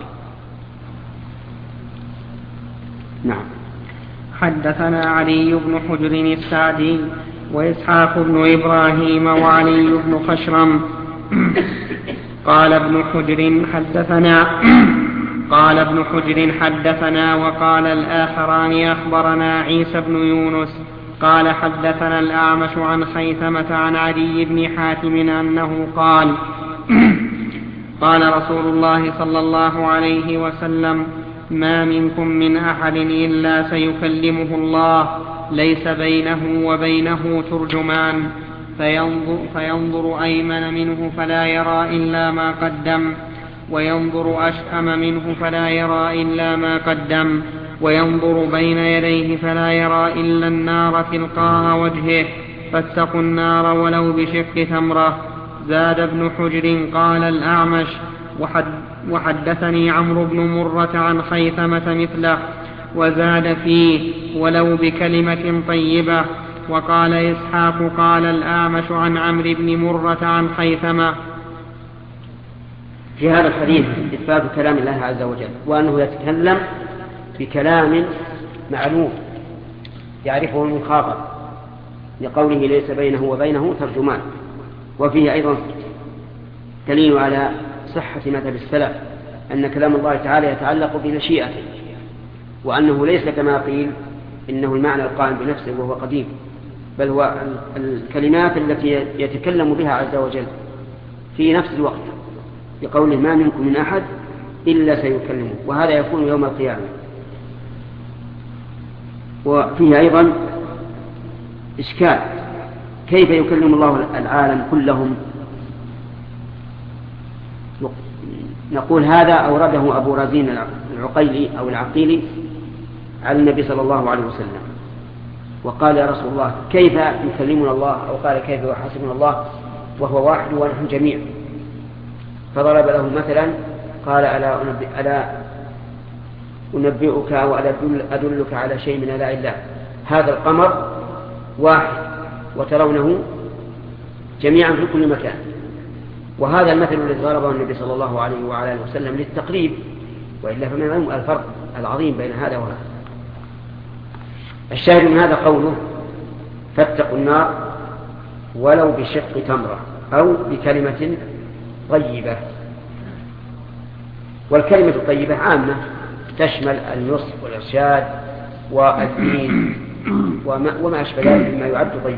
نعم. حدثنا علي بن حجر السعدي وإسحاق بن إبراهيم وعلي بن خشرم قال ابن حجر حدثنا قال ابن حجر حدثنا وقال الآخران أخبرنا عيسى بن يونس قال حدثنا الأعمش عن خيثمة عن علي بن حاتم أنه قال: قال رسول الله صلى الله عليه وسلم: ما منكم من أحد إلا سيكلمه الله ليس بينه وبينه ترجمان، فينظر, فينظر أيمن منه فلا يرى إلا ما قدم، وينظر أشأم منه فلا يرى إلا ما قدم، وينظر بين يديه فلا يرى إلا النار تلقاء وجهه، فاتقوا النار ولو بشق تمرة. زاد ابن حجر قال الأعمش: وحد وحدثني عمرو بن مرة عن خيثمة مثله، وزاد فيه: ولو بكلمة طيبة. وقال إسحاق قال الأعمش عن عمرو بن مرة عن خيثمة. في هذا الحديث إثبات كلام الله عز وجل، وأنه يتكلم بكلام معلوم يعرفه المخاطب، لقوله ليس بينه وبينه ترجمان. وفيه أيضا دليل على صحة مذهب السلف أن كلام الله تعالى يتعلق بمشيئته، وأنه ليس كما قيل إنه المعنى القائم بنفسه وهو قديم، بل هو الكلمات التي يتكلم بها عز وجل في نفس الوقت، بقوله: ما منكم من أحد إلا سيكلمه، وهذا يكون يوم القيامة. وفيه أيضا إشكال: كيف يكلم الله العالم كلهم؟ نقول هذا أورده أبو رزين العقيلي أو العقيلي على النبي صلى الله عليه وسلم، وقال: يا رسول الله كيف يكلمنا الله؟ أو قال: كيف يحاسبنا الله وهو واحد ونحن جميع؟ فضرب له مثلا قال: ألا, أنبئ ألا أنبئك أو أدلك على شيء من آلاء الله؟ هذا القمر واحد وترونه جميعا في كل مكان. وهذا المثل الذي ضربه النبي صلى الله عليه وعلى اله وسلم للتقريب، وإلا فما الفرق العظيم بين هذا وهذا. الشاهد من هذا قوله: فاتقوا النار ولو بشق تمرة أو بكلمة طيبة. والكلمة الطيبة عامة تشمل النصح والإرشاد والدين وما, وما أشبه ذلك مما يعد طيبا.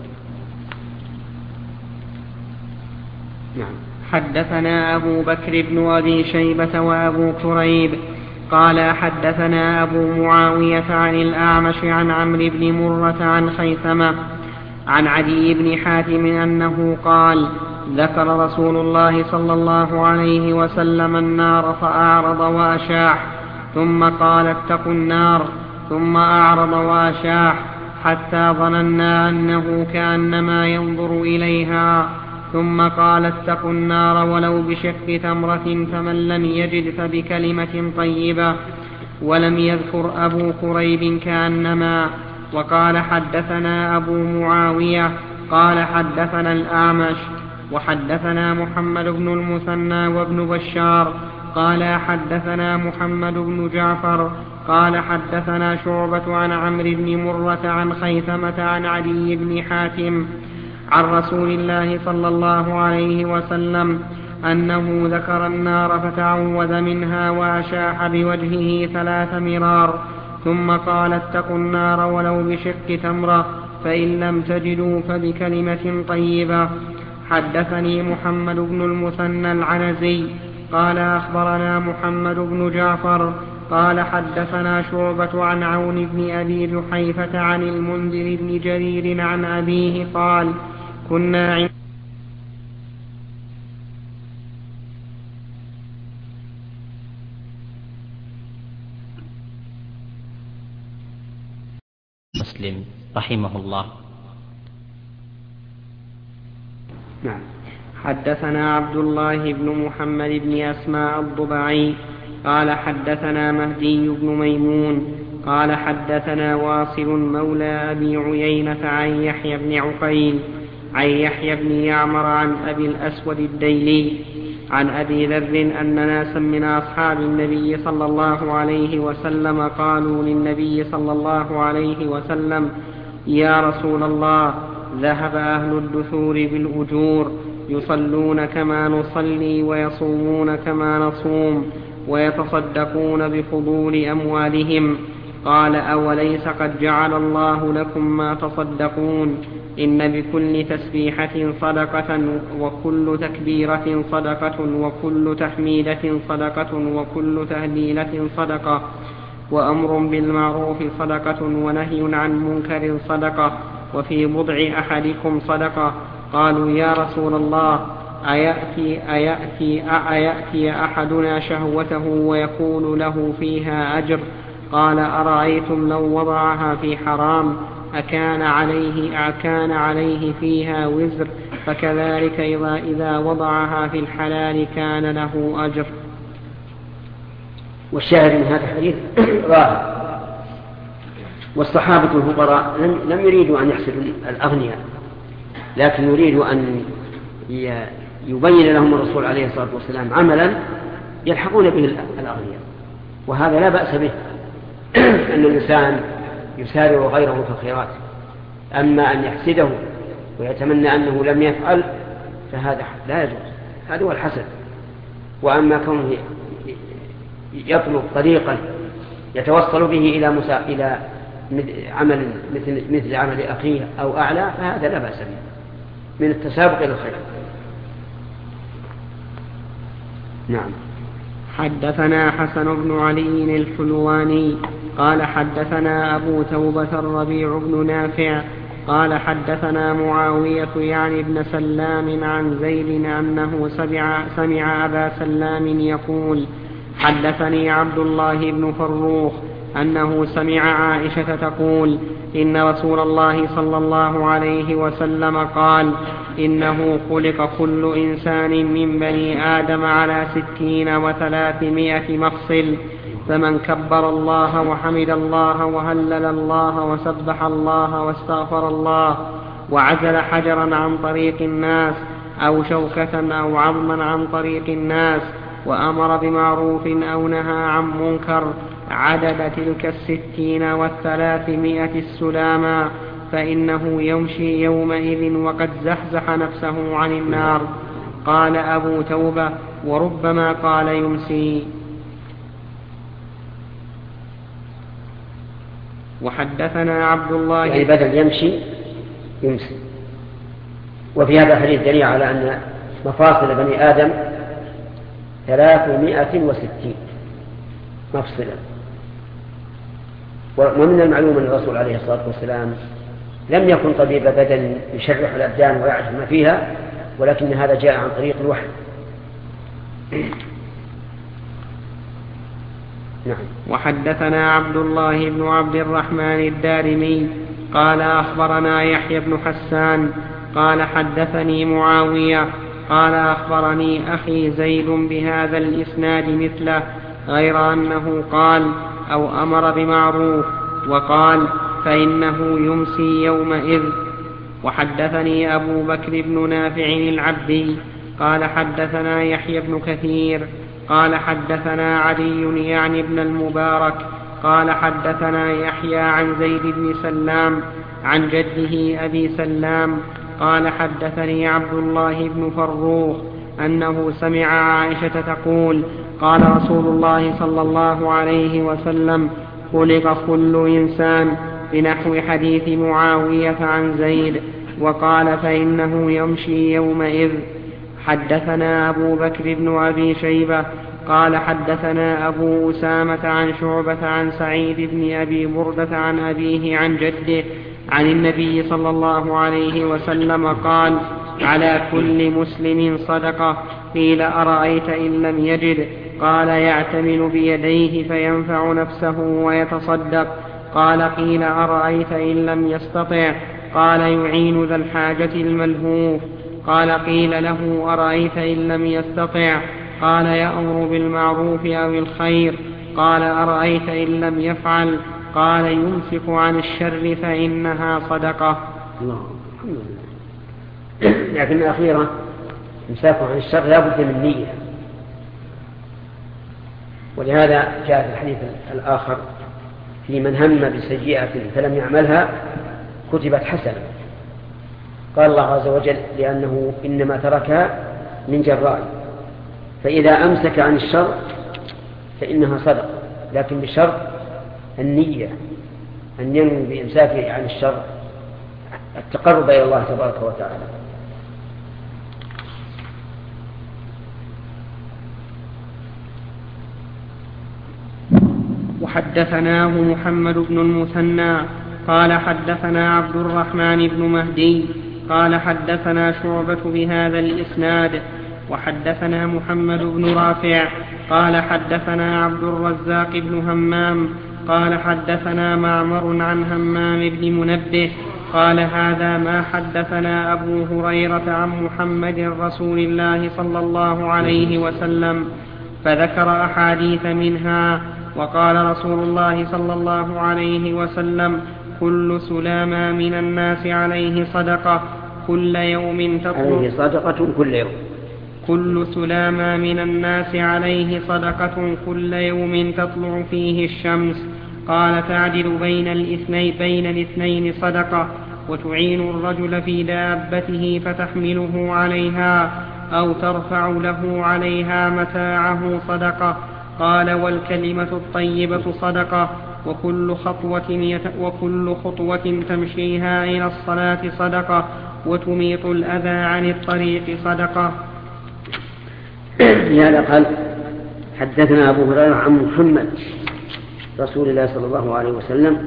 نعم. حدثنا أبو بكر بن أبي شيبة وأبو كريب قال حدثنا أبو معاوية عن الأعمش عن عمرو بن مرة عن خيثمة عن عدي بن حاتم أنه قال: ذكر رسول الله صلى الله عليه وسلم النار فأعرض وأشاح، ثم قال: اتقوا النار، ثم أعرض وأشاح، حتى ظننا أنه كأنما ينظر إليها، ثم قال اتقوا النار ولو بشق تمرة فمن لم يجد فبكلمة طيبة. ولم يذكر أبو كريب كأنما. وقال حدثنا أبو معاوية قال حدثنا الأعمش وحدثنا محمد بن المثنى وابن بشار قال حدثنا محمد بن جعفر قال حدثنا شعبة عن عمرو بن مرة عن خيثمة عن علي بن حاتم عن رسول الله صلى الله عليه وسلم أنه ذكر النار فتعوذ منها وأشاح بوجهه ثلاث مرار ثم قال اتقوا النار ولو بشق تمرة فإن لم تجدوا فبكلمة طيبة. حدثني محمد بن المثنى العنزي قال أخبرنا محمد بن جعفر قال حدثنا شعبة عن عون بن أبي جحيفة عن المنذر بن جرير عن أبيه قال كنا عند مسلم رحمه الله. نعم. حدثنا عبد الله بن محمد بن أسماء الضبعي قال حدثنا مهدي بن ميمون قال حدثنا واصل مولى أبي عيينة عن يحيى بن عقيل عن يحيى بن يعمر عن أبي الأسود الديلي عن أبي ذر أن ناسا من أصحاب النبي صلى الله عليه وسلم قالوا للنبي صلى الله عليه وسلم يا رسول الله ذهب أهل الدثور بالأجور يصلون كما نصلي ويصومون كما نصوم ويتصدقون بفضول أموالهم. قال أوليس قد جعل الله لكم ما تصدقون إن بكل تسبيحة صدقة وكل تكبيرة صدقة وكل تحميدة صدقة وكل تهليلة صدقة وأمر بالمعروف صدقة ونهي عن منكر صدقة وفي بضع أحدكم صدقة. قالوا يا رسول الله أيأتي, أيأتي, أيأتي أحدنا شهوته ويكون له فيها أجر؟ قال أرأيتم لو وضعها في حرام أكان عليه, أكان عليه فيها وزر؟ فكذلك إذا, إذا وضعها في الحلال كان له أجر. والشاهد من هذا الحديث ظاهر. والصحابة الفقراء لم يريدوا أن يحسدوا الأغنياء، لكن يريدوا أن يبين لهم الرسول عليه الصلاة والسلام عملا يلحقون به الأغنياء، وهذا لا بأس به أن الإنسان يسارع غيره في الخيرات. أما أن يحسده ويتمنى أنه لم يفعل فهذا لا يجوز، هذا هو الحسد. وأما كونه يطلب طريقا يتوصل به إلى مسا... إلى عمل مثل مثل عمل أخيه أو أعلى فهذا لا بأس به من التسابق إلى الخير. نعم. حدثنا حسن بن علي الحلواني قال حدثنا أبو توبة الربيع بن نافع قال حدثنا معاوية يعني ابن سلام عن زيد أنه سمع, سمع أبا سلام يقول حدثني عبد الله بن فروخ أنه سمع عائشة تقول إن رسول الله صلى الله عليه وسلم قال إنه خلق كل إنسان من بني آدم على ستين وثلاثمائة مفصل، فمن كبر الله وحمد الله وهلل الله وسبح الله واستغفر الله وعزل حجرا عن طريق الناس أو شوكة أو عظما عن طريق الناس وأمر بمعروف أو نهى عن منكر عدد تلك الستين والثلاثمائة السلاما فإنه يمشي يومئذ وقد زحزح نفسه عن النار. قال أبو توبة وربما قال يمسي. وحدثنا عبد الله يعني بدل يمشي يمسي. وفي هذا الحديث دليل على أن مفاصل بني آدم ثلاثمائة وستين مفصلا. ومن المعلوم أن الرسول عليه الصلاة والسلام لم يكن طبيب بدن يشرح الأبدان ويعرف ما فيها، ولكن هذا جاء عن طريق الوحي. نعم. وحدثنا عبد الله بن عبد الرحمن الدارمي قال أخبرنا يحيى بن حسان قال حدثني معاوية قال أخبرني أخي زيد بهذا الإسناد مثله غير أنه قال أو أمر بمعروف وقال فإنه يمسي يومئذ. وحدثني أبو بكر بن نافع العبدي قال حدثنا يحيى بن كثير قال حدثنا علي يعني ابن المبارك قال حدثنا يحيى عن زيد بن سلام عن جده أبي سلام قال حدثني عبد الله بن فروخ أنه سمع عائشة تقول قال رسول الله صلى الله عليه وسلم خلق كل إنسان بنحو حديث معاوية عن زيد وقال فإنه يمشي يومئذ. حدثنا أبو بكر بن أبي شيبة قال حدثنا أبو أسامة عن شعبة عن سعيد بن أبي بردة عن أبيه عن جده عن النبي صلى الله عليه وسلم قال على كل مسلم صدقة. قيل أرأيت إن لم يجد قال يعتمل بيديه فينفع نفسه ويتصدق. قال قيل أرأيت إن لم يستطع قال يعين ذا الحاجة الملهوف. قال قيل له أرأيت إن لم يستطع قال يأمر بالمعروف أو الخير. قال أرأيت إن لم يفعل قال يمسك عن الشر فإنها صدقة. الله الحمد لله. لكن الأخيرة إمساك عن الشر لا بد من نية، ولهذا جاء في الحديث الآخر في من هم بسيئة فلم يعملها كتبت حسنة. قال الله عز وجل لأنه إنما تركها من جراء، فإذا أمسك عن الشر فإنها صدقة، لكن بشرط النية أن ينوي بإمساكه عن الشر التقرب إلى الله تبارك وتعالى. وحدثناه محمد بن المثنى قال حدثنا عبد الرحمن بن مهدي قال حدثنا شعبة بهذا الإسناد. وحدثنا محمد بن رافع قال حدثنا عبد الرزاق بن همام قال حدثنا معمر عن همام بن منبه قال هذا ما حدثنا أبو هريرة عن محمد رسول الله صلى الله عليه وسلم، فذكر أحاديث منها. وقال رسول الله صلى الله عليه وسلم كل سلامة من الناس عليه صدقة كل يوم تطلع عليه صدقة كل يوم كل سلامة من الناس عليه صدقة كل يوم تطلع فيه الشمس. قال تعدل بين الاثنين بين الاثنين صدقة، وتعين الرجل في دابته فتحمله عليها أو ترفع له عليها متاعه صدقة. قال والكلمة الطيبة صدقة، وكل خطوة, يت... وكل خطوة تمشيها إلى الصلاة صدقة، وتميط الأذى عن الطريق صدقة. لهذا قال حدثنا أبو هريرة عن محمد رسول الله صلى الله عليه وسلم.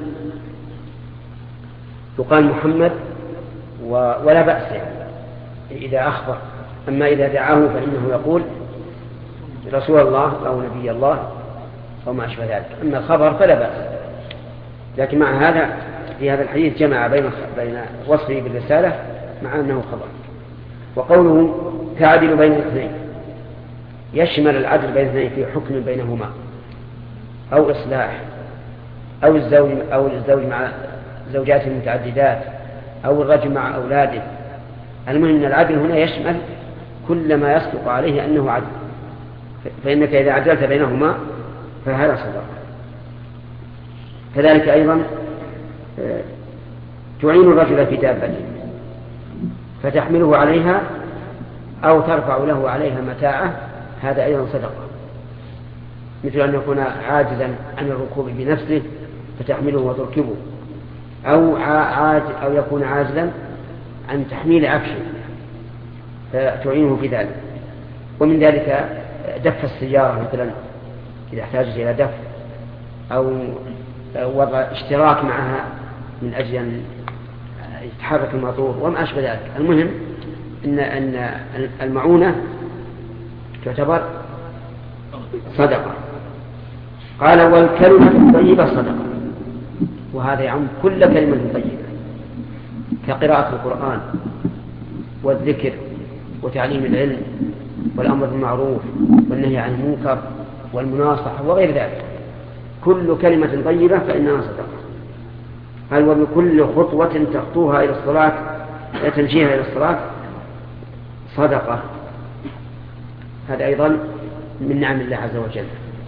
يقال محمد و... ولا بأس يعني إذا أخبر، أما إذا دعاه فإنه يقول رسول الله أو نبي الله أو ما أشبه ذلك. أما الخبر فلا بأس، لكن مع هذا في هذا الحديث جمع بين بين وصفه بالرسالة مع أنه خبر. وقوله تعدل بين الاثنين يشمل العدل بين الاثنين في حكم بينهما أو إصلاح أو الزوج أو الزوج مع زوجات متعددات أو الرجل مع أولاده. المهم أن العدل هنا يشمل كل ما يصدق عليه أنه عدل، فإنك إذا عدلت بينهما فهذا صدق. كذلك أيضا تعين الرجل في دابته فتحمله عليها أو ترفع له عليها متاعه، هذا أيضا صدقة، مثل أن يكون عاجزا عن الركوب بنفسه فتحمله وتركبه، أو, عاج أو يكون عاجزا عن تحميل عفشه فتعينه في ذلك. ومن ذلك دف السيارة مثلا إذا احتاجت إلى دف، أو وضع اشتراك معها من أجل أن يتحرك الموتور وما أشبه ذلك. المهم أن أن المعونة تعتبر صدقة. قال والكلمة الطيبة صدقة، وهذا يعم كل كلمة طيبة كقراءة القرآن والذكر وتعليم العلم والأمر بالمعروف والنهي عن المنكر والمناصحة وغير ذلك، كل كلمة طيبة فإنها صدقة. قال وبكل خطوة تخطوها إلى الصلاة تمشيها إلى الصلاة صدقة. هذا أيضا من نعم الله عز وجل.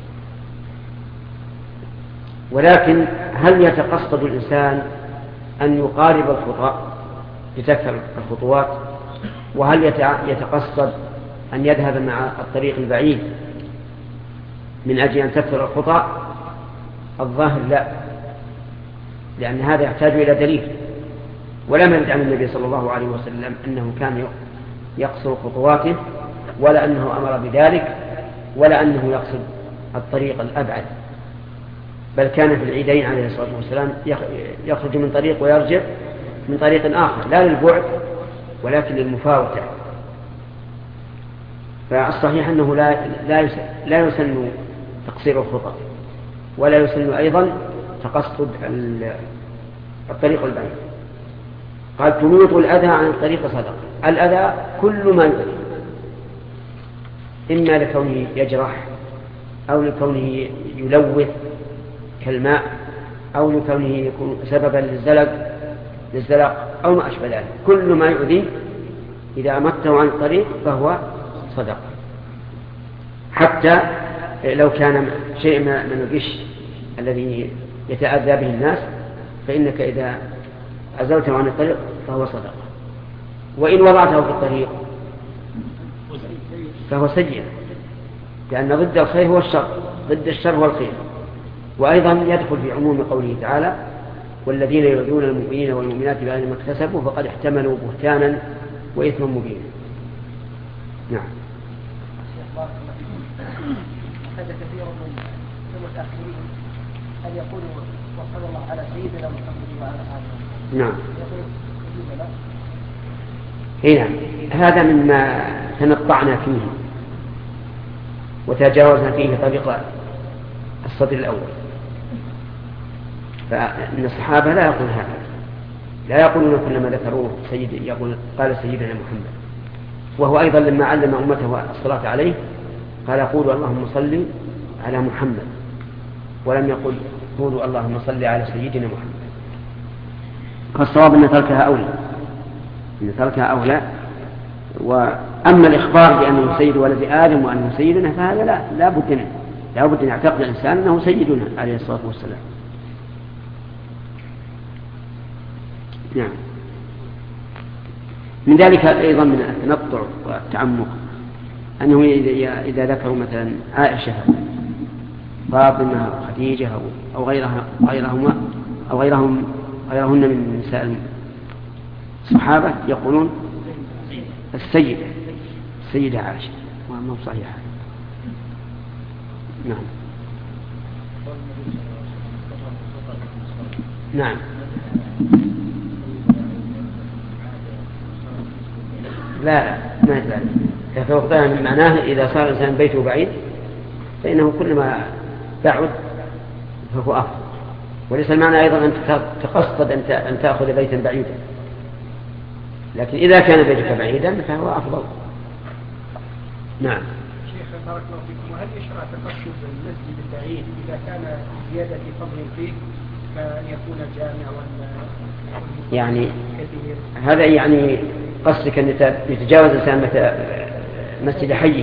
ولكن هل يتقصد الإنسان أن يقارب الخطأ بتكثر الخطوات، وهل يتقصد أن يذهب مع الطريق البعيد من أجل أن تكثر الخطأ؟ الظاهر لا، لأن هذا يحتاج إلى دليل، ولم يرد عن النبي صلى الله عليه وسلم أنه كان يقصر خطواته، ولا أنه أمر بذلك، ولا أنه يقصد الطريق الأبعد، بل كان في العيدين عليه الصلاة والسلام يخرج من طريق ويرجع من طريق آخر، لا للبعد ولكن للمفاوتة. فالصحيح أنه لا, لا, لا يسن تقصير الخطأ، ولا يسن أيضا تقصد الطريق البعيد. قال تميط الأذى عن الطريق صدقة. الأذى كل ما يؤذي، إما لكونه يجرح أو لكونه يلوث كالماء أو لكونه يكون سببا للزلق للزلق أو ما أشبه ذلك. كل ما يؤذي إذا أمته عن الطريق فهو صدقة، حتى لو كان شيء من الغش الذي يتأذى به الناس، فإنك إذا أزلته عن الطريق فهو صدقة. وإن وضعته في الطريق فهو سيء، لأن ضد الخير هو الشر، ضد الشر هو الخير. وأيضا يدخل في عموم قوله تعالى والذين يؤذون المؤمنين والمؤمنات بغير ما اكتسبوا فقد احتملوا بهتانا وإثما مبينا. نعم. هذا كثير من المتأخرين أن يقولوا وصلى الله على سيدنا محمد وعلى آله. نعم. إيه نعم. هذا مما تنطعنا فيه وتجاوزنا فيه طريق الصدر الأول. فإن الصحابة لا يقول هذا، لا يقولون كلما ذكروه سيد يقول قال سيدنا محمد. وهو أيضا لما علم أمته الصلاة عليه قال قولوا اللهم صل على محمد، ولم يقل قولوا اللهم صل على سيدنا محمد. فالصواب أن تركها أولى، أن تركها أولى. وأما الإخبار بأنه سيد ولد آدم وأنه سيدنا فهذا لا لا بد منه، لا بد أن يعتقد الإنسان أنه سيدنا عليه الصلاة والسلام. نعم. من ذلك أيضا من التنطع والتعمق أنه إذا ذكروا مثلا عائشة فاطمة أو خديجة أو غيرها غيرهما أو غيرهم غيرهن من نساء الصحابة يقولون السيدة السيدة عائشة، وما صحيح. نعم. نعم. لا لا ما يتبع فوقتها من معناه إذا صار الإنسان بيته بعيد فإنه كلما بعد فهو أفضل. وليس المعنى أيضا أن تقصد أن تأخذ بيتا بعيدا، لكن إذا كان بيتك بعيدا فهو أفضل. نعم. شيخ بارك الله فيكم، وهل يشرع تقصد المسجد البعيد إذا كان زيادة فضل فيه كأن يكون جامع ولا يعني هذا يعني قصدك أن يتجاوز الإنسان مسجد حيه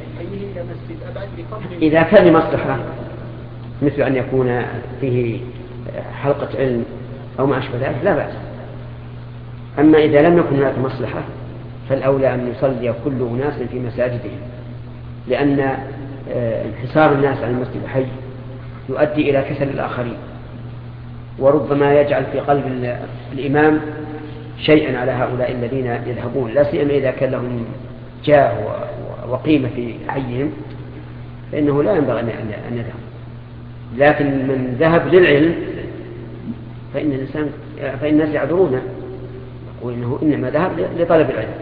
إذا كان لمصلحة، مثل أن يكون فيه حلقة علم أو ما أشبه ذلك لا بأس. أما إذا لم يكن هناك مصلحة فالأولى أن يصلي كل أناس في مساجدهم، لأن انحسار الناس عن المسجد الحي يؤدي إلى كسل الآخرين، وربما يجعل في قلب الإمام شيئا على هؤلاء الذين يذهبون، لا سيما إذا كان لهم جاه وقيمة في حيهم فإنه لا ينبغي أن يذهب. لكن من ذهب للعلم فإن الإنسان فإن الناس يعذرونه وإنه إنما ذهب لطلب العلم.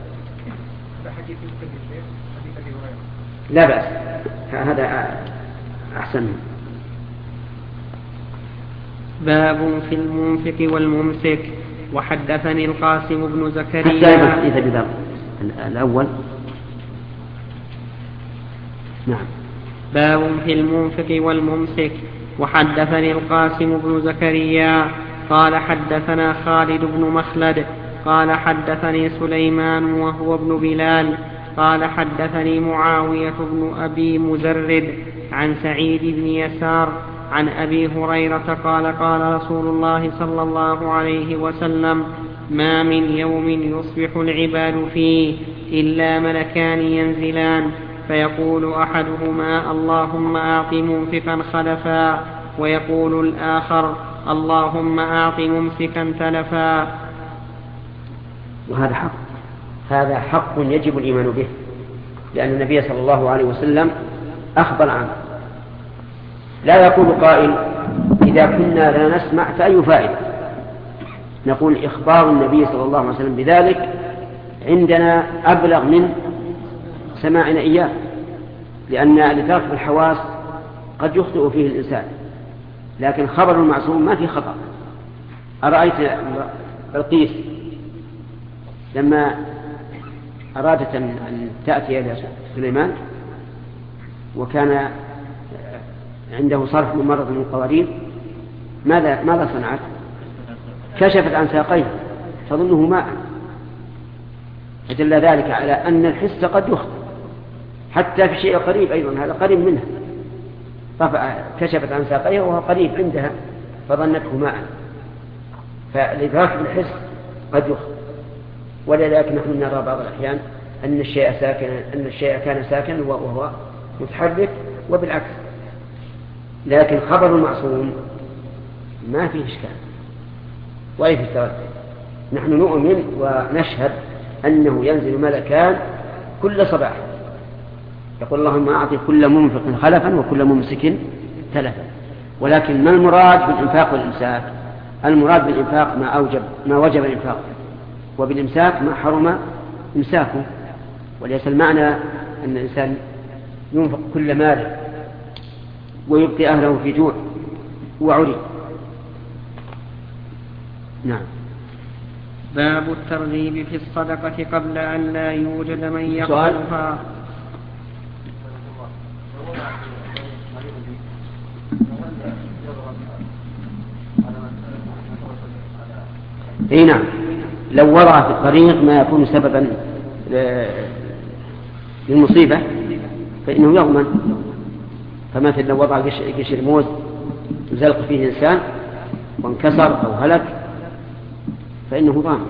لا بأس، هذا أحسن. باب في المنفق والممسك. وحدثني القاسم بن حتى زكريا. حديث أبي ذر الأول. نعم. باب في المنفق والممسك. وحدثني القاسم بن زكريا قال حدثنا خالد بن مخلد قال حدثني سليمان وهو ابن بلال قال حدثني معاوية بن أبي مزرد عن سعيد بن يسار عن أبي هريرة قال قال رسول الله صلى الله عليه وسلم: ما من يوم يصبح العباد فيه إلا ملكان ينزلان فيقول أحدهما: اللهم أعط منفقا خلفا، ويقول الآخر: اللهم أعط ممسكا تلفا. وهذا حق، هذا حق يجب الإيمان به، لأن النبي صلى الله عليه وسلم أخبر عنه. لا يقول قائل: إذا كنا لا نسمع فأي فائدة؟ نقول: إخبار النبي صلى الله عليه وسلم بذلك عندنا أبلغ من سماعنا إياه، لأن الإدراك بالحواس قد يخطئ فيه الإنسان، لكن خبر المعصوم ما في خطأ. أرأيت بلقيس لما أرادت أن تأتي إلى سليمان وكان عنده صرف من مرض من القوارير، ماذا ماذا صنعت؟ كشفت عن ساقيه تظنه ماء، فدل ذلك على أن الحس قد يخطئ حتى في شيء قريب أيضا، هذا قريب منها، كشفت عن ساقيه وهو قريب عندها فظنته ماء، فالإدراك بالحس قد يخطئ. ولذلك نحن نرى بعض الأحيان أن الشيء ساكن أن الشيء كان ساكن وهو متحرك وبالعكس، لكن خبر المعصوم ما فيه إشكال ولا فيه تردد. نحن نؤمن ونشهد أنه ينزل ملكان كل صباح يقول: اللهم أعطي كل منفق خلفا وكل ممسك تلفا. ولكن ما المراد بالإنفاق والإمساك؟ المراد بالإنفاق ما أوجب ما وجب الإنفاق، وبالإمساك ما حرم إمساكه. وليس المعنى أن الإنسان ينفق كل ماله ويبقي أهله في جوع وعري. نعم. باب الترغيب في الصدقة قبل أن لا يوجد من يقبلها. اي نعم، لو وضع في الطريق ما يكون سببا للمصيبة فإنه يضمن. فمثل لو وضع قشر موز زلق فيه إنسان وانكسر أو هلك فإنه ضامن.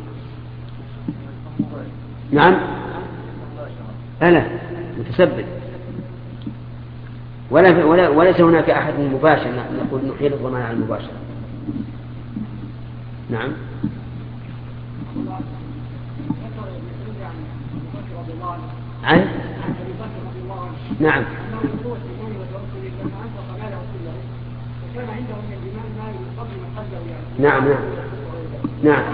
نعم، ألا متسبب، ولا ولا وليس هناك أحد مباشر نقول نحيل الضمان على المباشر. نعم. عن نعم نعم نعم نعم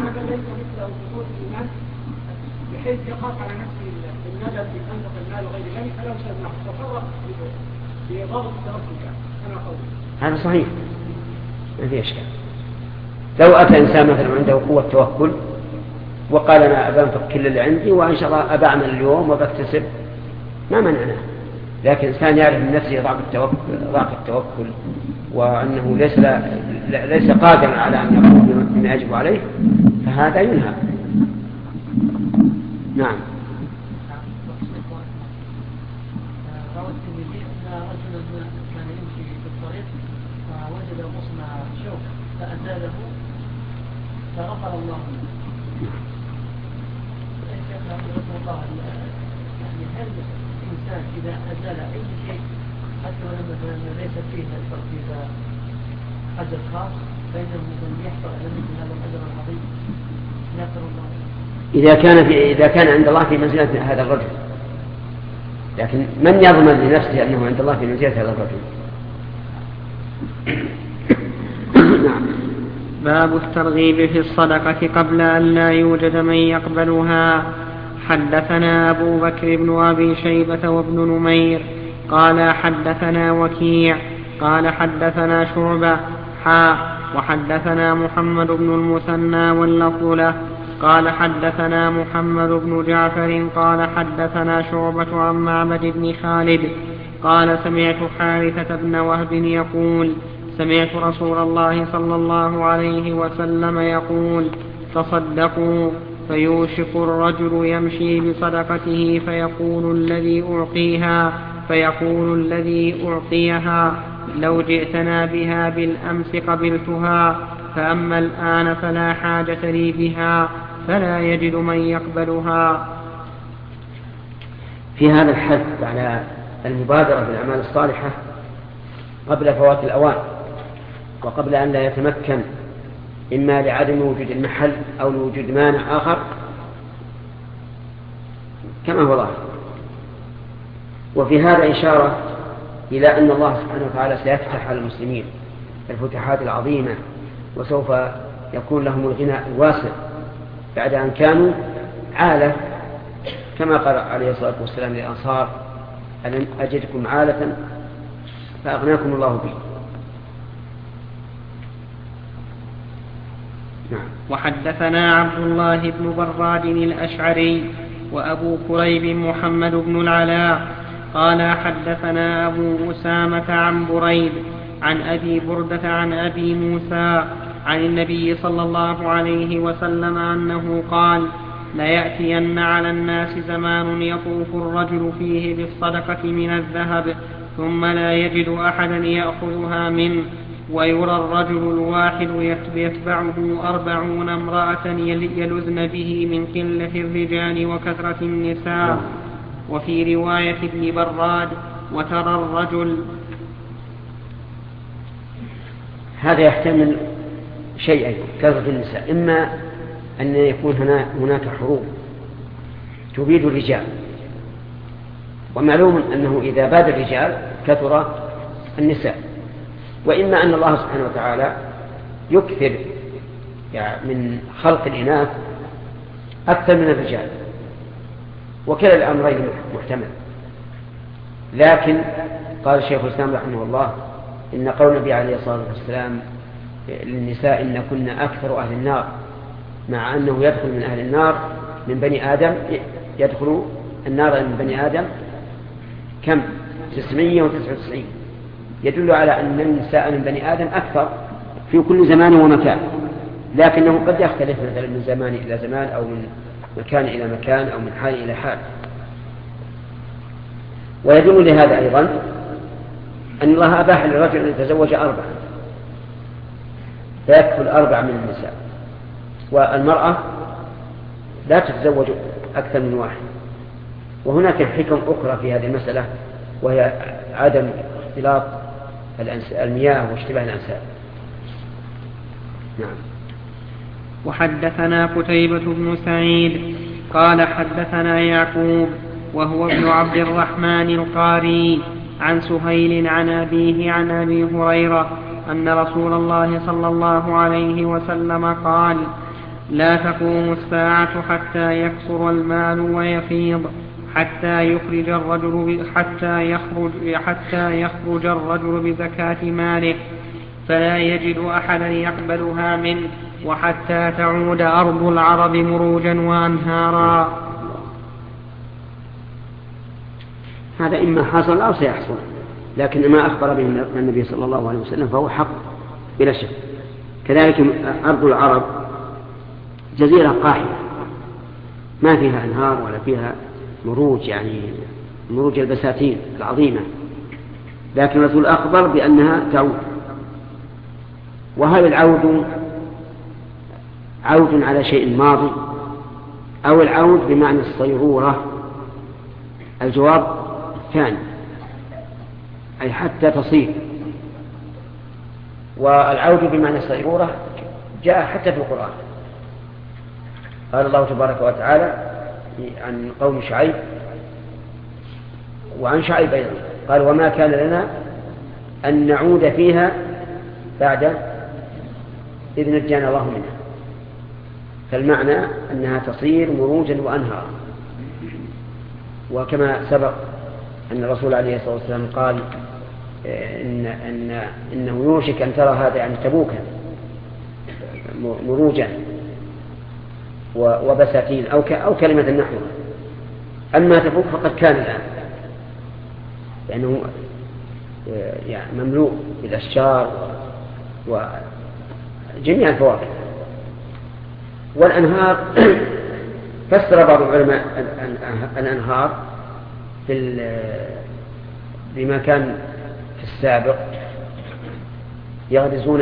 بحيث يخاف على نفسه الندم بأنفق المال وغير ذلك فلا يسمح تصرف بضغط التوكل. أنا قولي هذا صحيح، ما في إشكال. لو أتى إنسان مثلا عنده قوة توكل وقال: أنا أبنفق كل اللي عندي وإن شاء الله أبعمل اليوم وبكتسب، ما منعنا. لكن إنسان يعرف من نفسه ضعف التوكل, ضعف التوكل وأنه ليس, ليس قادرا على أن يقوم بما يجب عليه، فهذا ينهى. نعم. فأزاله فغفر الله له. يعني هل الإنسان إذا أزال أي شيء حتى ولو مثلا ليس فيه الترتيب أجر خاص فإنه يحصل على مثل هذا الأجر العظيم يغفر الله له. إذا كان في إذا كان عند الله في منزلة هذا الرجل، لكن من يضمن لنفسه أنه عند الله في منزلة هذا الرجل؟ نعم. باب الترغيب في الصدقة قبل أن لا يوجد من يقبلها. حدثنا أبو بكر بن أبي شيبة وابن نمير قال حدثنا وكيع قال حدثنا شعبة حا وحدثنا محمد بن المثنى واللفظ له قال حدثنا محمد بن جعفر قال حدثنا شعبة عن معبد بن خالد قال سمعت حارثة بن وهب يقول سمعت رسول الله صلى الله عليه وسلم يقول تصدقوا فيوشك الرجل يمشي بصدقته فيقول الذي أعطيها فيقول الذي أعطيها لو جئتنا بها بالأمس قبلتها فأما الآن فلا حاجة لي بها فلا يجد من يقبلها. في هذا الحث على المبادرة بالأعمال الصالحة قبل فوات الأوان وقبل أن لا يتمكن إما لعدم وجود المحل أو لوجود مانع آخر كما هو ظاهر. وفي هذا إشارة إلى أن الله سبحانه وتعالى سيفتح على المسلمين الفتحات العظيمة وسوف يكون لهم الغناء الواسع بعد أن كانوا عالة كما قال عليه الصلاة والسلام للأنصار ألم أجدكم عالة فأغناكم الله به. نعم. وحدثنا عبد الله بن براد الأشعري وأبو كريب محمد بن العلاء قال حدثنا أبو أسامة عن بريد عن أبي بردة عن أبي موسى عن النبي صلى الله عليه وسلم أنه قال ليأتين على الناس زمان يطوف الرجل فيه بالصدقة من الذهب ثم لا يجد أحدا يأخذها منه ويرى الرجل الواحد يتبعه أربعون امرأة يلذن به من قلة الرجال وكثرة النساء. وفي رواية ابن براد وترى الرجل. هذا يحتمل شيئين كثرة النساء، إما أن يكون هناك حروب تبيد الرجال ومعلوم أنه إذا باد الرجال كثر النساء، وإما أن الله سبحانه وتعالى يكثر يعني من خلق الإناث أكثر من الرجال، وكلا الأمرين محتمل. لكن قال الشيخ الإسلام رحمه الله إن قول النبي عليه الصلاة والسلام للنساء إن كنا أكثر أهل النار، مع أنه يدخل من أهل النار من بني آدم يدخل النار من بني آدم كم؟ تسعمائة وتسعة وتسعين، يدل على أن النساء من بني آدم أكثر في كل زمان ومكان، لكنه قد يختلف مثلا من زمان إلى زمان أو من مكان إلى مكان أو من حال إلى حال. ويدل لهذا أيضا أن الله أباح للرجل أن يتزوج أربعة فيكفل أربع من النساء، والمرأة لا تتزوج أكثر من واحد. وهناك حكم أخرى في هذه المسألة وهي عدم اختلاط المياه واشتباه الأنساب. نعم. وحدثنا قتيبة بن سعيد قال حدثنا يعقوب وهو ابن عبد الرحمن القاري عن سهيل عن أبيه عن أبي هريرة أن رسول الله صلى الله عليه وسلم قال لا تقوم الساعة حتى يكثر المال ويفيض حتى يخرج الرجل حتى يخرج حتى يخرج الرجل بزكاة ماله فلا يجد أحدا يقبلها منه وحتى تعود أرض العرب مروجا وأنهارا. هذا إما حصل أو سيحصل، لكن ما أخبر به النبي صلى الله عليه وسلم فهو حق بلا شك. كذلك أرض العرب جزيرة قاحلة ما فيها أنهار ولا فيها مروج، يعني مروج البساتين العظيمة، لكن الرسول أخبر بأنها تعود. وهل العود عود على شيء ماضي أو العود بمعنى الصيرورة؟ الجواب الثاني، أي حتى تصير. والعود بمعنى الصيرورة جاء حتى في القرآن، قال الله تبارك وتعالى عن قوم شعيب وعن شعيب أيضا قال وما كان لنا أن نعود فيها بعد إذ نجانا الله منها. فالمعنى أنها تصير مروجا وأنهارا. وكما سبق أن الرسول عليه الصلاة والسلام قال إن إن إنه يوشك أن ترى هذا يعني تبوكا مروجا وبساتين أو أو كلمة نحوها. أما تفوق فقد كان الآن لأنه يعني مملوء بالأشجار وجميع الفواكه. والأنهار فسر بعض العلماء الأنهار بما كان في السابق يغرزون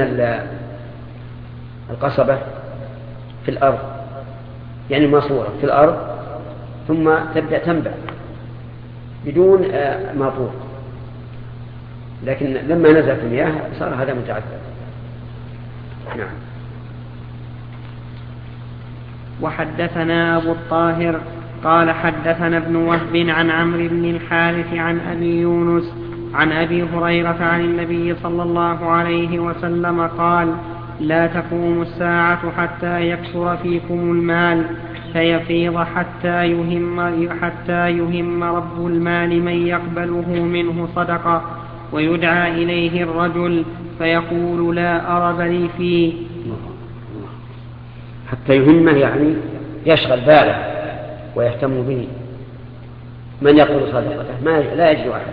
القصبة في الأرض، يعني ماسورة في الأرض، ثم تبدأ تنبع بدون ماطور، لكن لما نزل في المياه صار هذا متعذب. نعم. وحدثنا أبو الطاهر قال حدثنا ابن وهب عن عمرو بن الحارث عن أبي يونس عن أبي هريرة عن النبي صلى الله عليه وسلم قال: لا تقوم الساعة حتى يكثر فيكم المال فيفيض حتى يهم, حتى يهم رب المال من يقبله منه صدقة، ويدعى إليه الرجل فيقول: لا أرب لي فيه. حتى يهمه يعني يشغل باله ويهتم به من يقول صدقته، ما لا يجد أحد.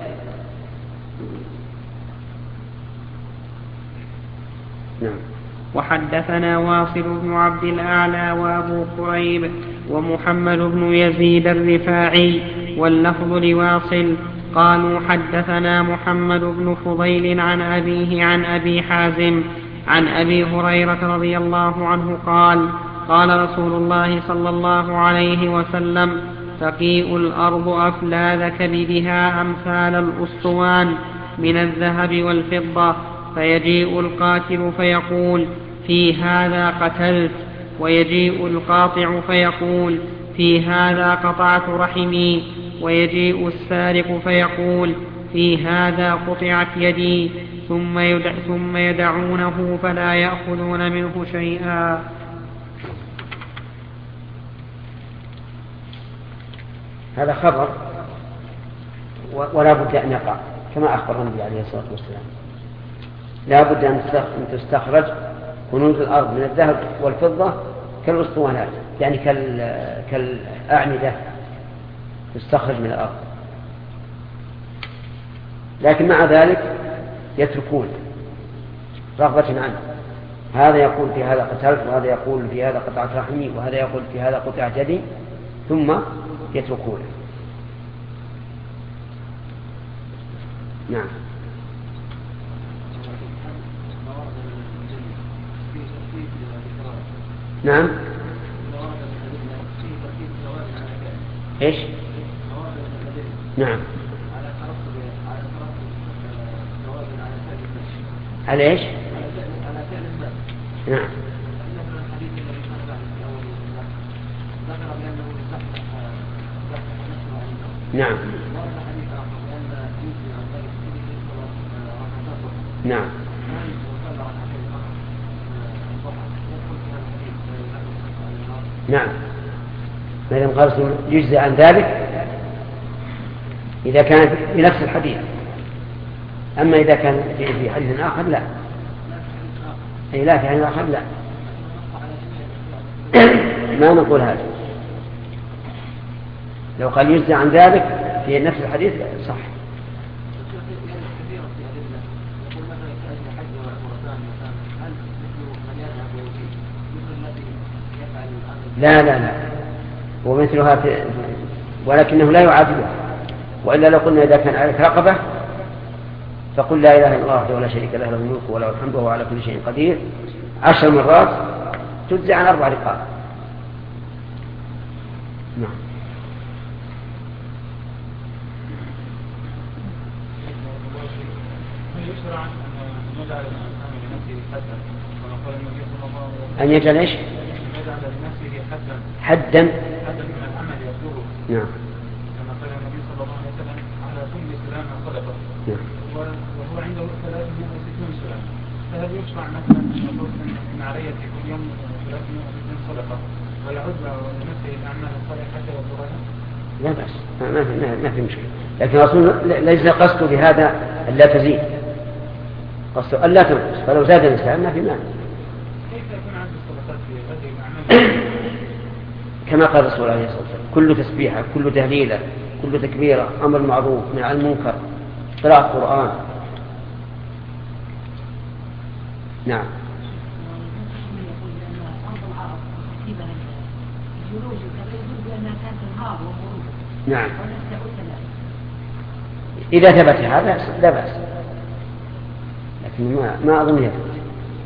نعم. وحدثنا واصل بن عبد الأعلى وأبو قريب ومحمد بن يزيد الرفاعي واللفظ لواصل قالوا حدثنا محمد بن فضيل عن أبيه عن أبي حازم عن أبي هريرة رضي الله عنه قال: قال رسول الله صلى الله عليه وسلم: تقيء الأرض أفلاذ كبدها أمثال الأسطوان من الذهب والفضة، فيجيء القاتل فيقول: في هذا قتلت، ويجيء القاطع فيقول: في هذا قطعت رحمي، ويجيء السارق فيقول: في هذا قطعت يدي، ثم, يدع ثم يدعونه فلا يأخذون منه شيئا. هذا خبر ولا بد أن يقع كما أخبر النبي عليه الصلاة والسلام. لا بد أن تستخرج كنوز الأرض من الذهب والفضة كالأسطوانات، يعني كالأعمدة تستخرج من الأرض، لكن مع ذلك يتركون رغبة عنه. هذا يقول في هذا قتلت، وهذا يقول في هذا قطعت رحمي، وهذا يقول في هذا قطعت يدي، ثم يتركونه. نعم. نعم. ايش؟ نعم. على ايش؟ نعم. نعم. نعم. نعم. ما دام قال يجزي عن ذلك إذا كان بنفس الحديث، أما إذا كان في حديث آخر لا. أي لا، في حديث آخر لا، ما نقول هذا. لو قال يجزي عن ذلك في نفس الحديث صح. لا لا لا، ومثلها في، ولكنه لا يعادلها. وإلا لو قلنا إذا كان عليك رقبة فقل لا إله إلا الله وحده لا شريك له، له الملك وله الحمد وهو على كل شيء قدير عشر مرات تجزي عن أربع رقاب. نعم. أن يجعل إيش؟ حدا من العمل يبلغه. نعم. كما قال النبي صلى الله عليه وسلم: على كل سلام صدقة. نعم. وهو عنده ثلاثمائة وستون سلام، فهل يشرع مثلا ان علي كل يوم ثلاثمائة وستون صدقة ويعد لنفسه الاعمال الصالحة حتى يبلغها؟ لا بأس، ما في ما في مشكلة، لكن الرسول ليس قصده بهذا ألا تزيد، قصده ألا تنقص، فلو زاد الإنسان ما في مانع. كيف يكون عند الصدقة؟ كما قال الرسول عليه الصلاة والسلام: كل تسبيحة، كل تهليلة، كل تكبيرة، أمر معروف، نهي عن المنكر، قراءة القرآن. نعم. نعم. إذا ثبت هذا لا بأس، لكن ما, ما أظن يثبت.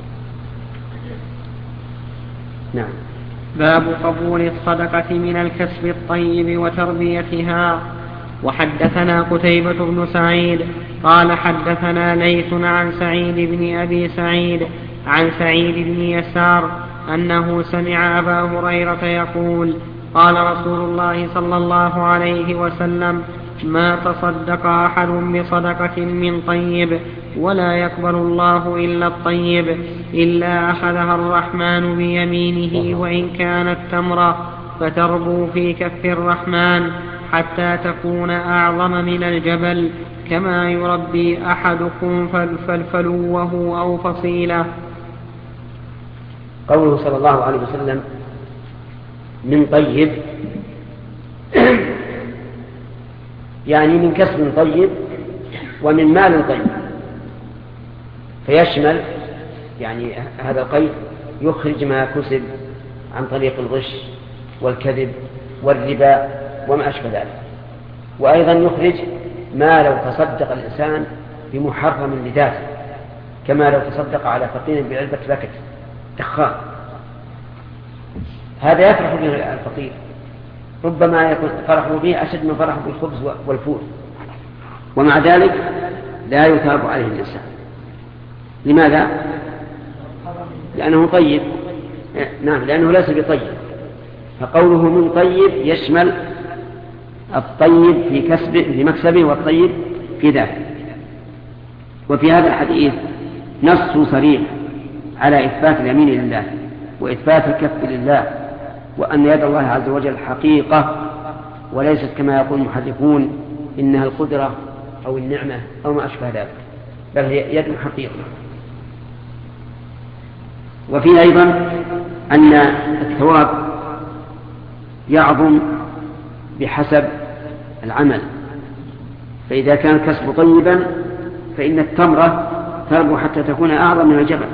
نعم. باب قبول الصدقة من الكسب الطيب وتربيتها. وحدثنا قتيبة بن سعيد قال حدثنا ليث عن سعيد بن أبي سعيد عن سعيد بن يسار أنه سمع أبا هريرة يقول: قال رسول الله صلى الله عليه وسلم: ما تصدق أحد بصدقة من طيب ولا يقبل الله إلا الطيب إلا أخذها الرحمن بيمينه وإن كانت تمرة فتربو في كف الرحمن حتى تكون أعظم من الجبل كما يربي أحدكم فلفلوه أو فصيله. قوله صلى الله عليه وسلم من طيب يعني من كسب طيب ومن مال طيب، فيشمل يعني هذا القيد يخرج ما كسب عن طريق الغش والكذب والربا وما أشبه ذلك، وأيضا يخرج ما لو تصدق الإنسان بمحرم لذاته، كما لو تصدق على فقير بعلبة بكت دخان، هذا يفرح به الفقير، ربما يكون فرحه به أشد من فرحه بالخبز والفول، ومع ذلك لا يثاب عليه الإنسان. لماذا؟ لأنه طيب. نعم، لأنه ليس بطيب. فقوله من طيب يشمل الطيب في كسبه في مكسبه والطيب في ذاته. وفي هذا الحديث نص صريح على إثبات اليمين لله وإثبات الكف لله، وأن يد الله عز وجل حقيقة وليست كما يقول المحرفون إنها القدرة أو النعمة أو ما أشبه ذلك، بل هي يد حقيقة. وفي أيضا أن الثواب يعظم بحسب العمل، فإذا كان الكسب طيبا فإن التمرة تربو حتى تكون أعظم من الجبل.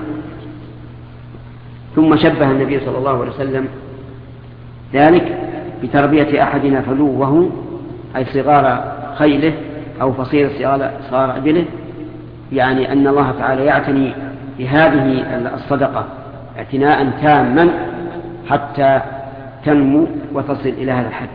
ثم شبه النبي صلى الله عليه وسلم ذلك بتربية أحدنا فلوه أي صغار خيله أو فصيل صغار أبله، يعني أن الله تعالى يعتني بهذه الصدقة اعتناء تاما حتى تنمو وتصل إلى هذا الحد.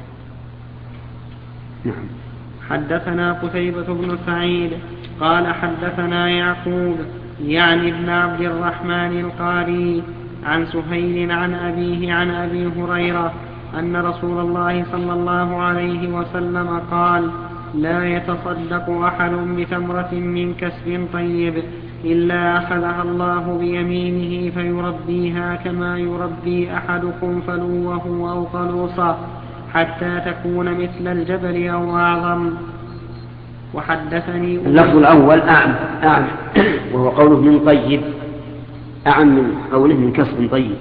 نعم. حدثنا قتيبة بن سعيد قال حدثنا يعقوب يعني ابن عبد الرحمن القاري عن سهيل عن أبيه عن أبي هريرة أن رسول الله صلى الله عليه وسلم قال: لا يتصدق أحد بتمرة من كسب طيب إلا أخذها الله بيمينه فيربيها كما يربي أحدكم فلوه أو قلوصه حتى تكون مثل الجبل أو أعظم. وحدثني اللفظ الأول أعم, أعم وهو قوله من طيب أعم من قوله من كسب طيب.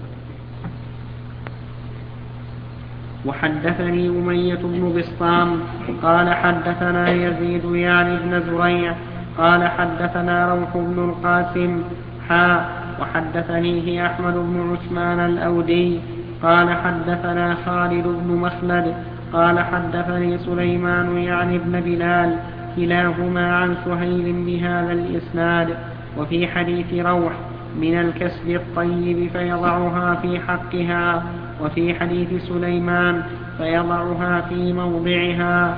وحدثني أمية بن بسطام قال حدثنا يزيد يعني بن زريع قال حدثنا روح بن القاسم حاء وحدثنيه أحمد بن عثمان الأودي قال حدثنا خالد بن مخلد قال حدثني سليمان يعني بن بلال كلاهما عن سهيل بهذا الإسناد. وفي حديث روح من الكسب الطيب فيضعها في حقها، وفي حديث سليمان فيضعها في موضعها.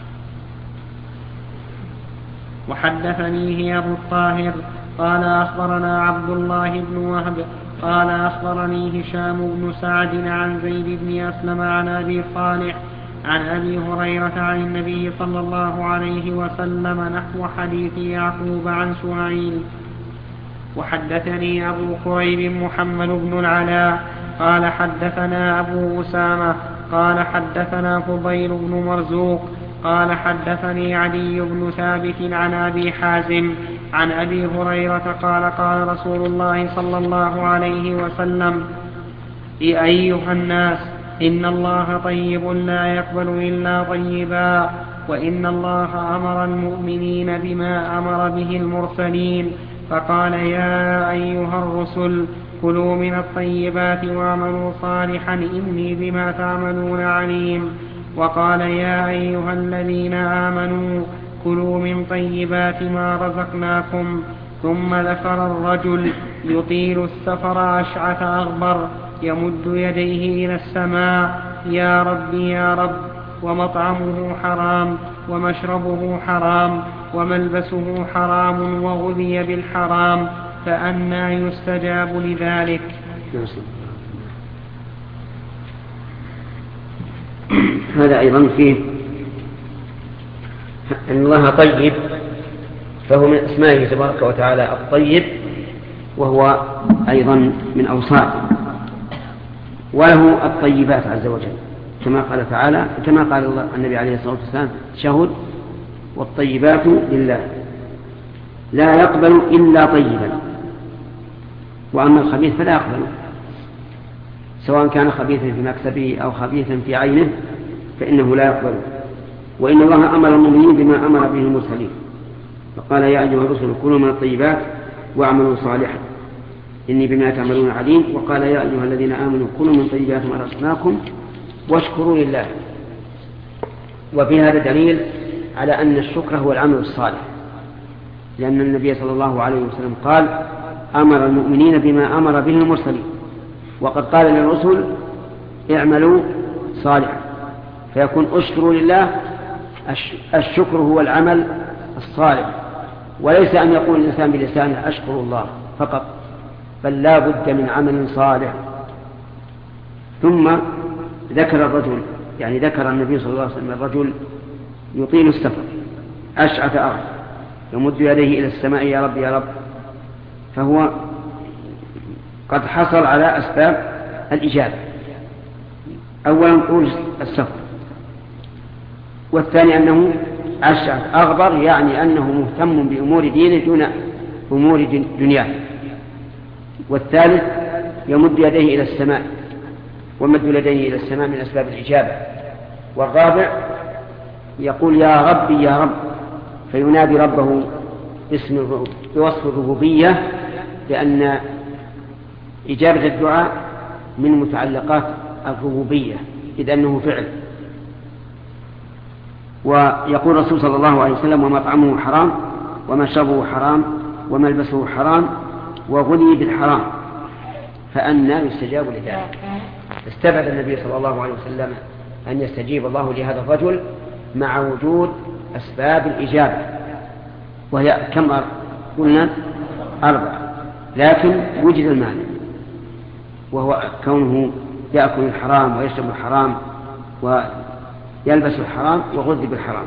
وحدثنيه أبو الطاهر قال أخبرنا عبد الله بن وهب قال أخبرني هشام بن سعد عن زيد بن أسلم عن أبي صالح عن أبي هريرة عن النبي صلى الله عليه وسلم نحو حديث يعقوب عن سهيل. وحدثني أبو قريب محمد بن العلاء قال حدثنا أبو أسامة قال حدثنا فضيل بن مرزوق قال حدثني علي بن ثابت عن أبي حازم عن أبي هريرة قال قال رسول الله صلى الله عليه وسلم: أيها الناس إن الله طيب لا يقبل إلا طيبا، وإن الله أمر المؤمنين بما أمر به المرسلين، فقال يا أيها الرسل كلوا من الطيبات واعملوا صالحا إني بما تعملون عليم. وقال يا أيها الذين آمنوا كلوا من طيبات ما رزقناكم. ثم ذكر الرجل يطيل السفر أشعث أغبر يمد يديه إلى السماء يا رب يا رب، ومطعمه حرام ومشربه حرام وملبسه حرام وغذي بالحرام، فأنى يستجاب لذلك؟ هذا أيضا فيه أن الله طيب، فهو من أسمائه تبارك وتعالى الطيب، وهو أيضا من أوصافه، وله الطيبات عز وجل كما قال تعالى، كما قال الله النبي عليه الصلاة والسلام شهد والطيبات لله لا يقبل إلا طيبا، وأما الخبيث فلا يقبل، سواء كان خبيثا في مكسبه أو خبيثا في عينه فإنه لا يقبل. وإن الله أمر المؤمنين بما أمر به المرسلين، فقال يا أيها الرسل كلوا من الطيبات واعملوا صالحا إني بما تعملون عليم. وقال يا أيها الذين آمنوا كلوا من طيبات ما رزقناكم واشكروا لله. وفي هذا دليل على أن الشكر هو العمل الصالح، لأن النبي صلى الله عليه وسلم قال أمر المؤمنين بما أمر به المرسلين، وقد قال للرسل اعملوا صالحا، فيكون اشكروا لله. الشكر هو العمل الصالح، وليس أن يقول الإنسان بلسانه أشكر الله فقط، بل لا بد من عمل صالح. ثم ذكر الرجل، يعني ذكر النبي صلى الله عليه وسلم الرجل يطيل السفر أشعث أغبر يمد يديه إلى السماء يا رب يا رب، فهو قد حصل على أسباب الإجابة. أولا طول السفر، والثاني أنه أشعث أغبر، يعني أنه مهتم بأمور دينه دون أمور دنياه. والثالث يمد يديه إلى السماء، ومد يديه إلى السماء من أسباب الإجابة. والرابع يقول يا ربي يا رب، فينادي ربه باسم بوصف الربوبية، لأن إجابة الدعاء من متعلقات الربوبية إذ أنه فعل. ويقول الرسول صلى الله عليه وسلم ومطعمه حرام ومشربه حرام وملبسه حرام وغذي بالحرام، فأنى يستجاب لذلك. استبعد النبي صلى الله عليه وسلم أن يستجيب الله لهذا الرجل مع وجود أسباب الإجابة، وهي كم قلنا أربعة، لكن وجد المانع، وهو كونه يأكل الحرام ويشرب الحرام ويلبس الحرام وغذي بالحرام.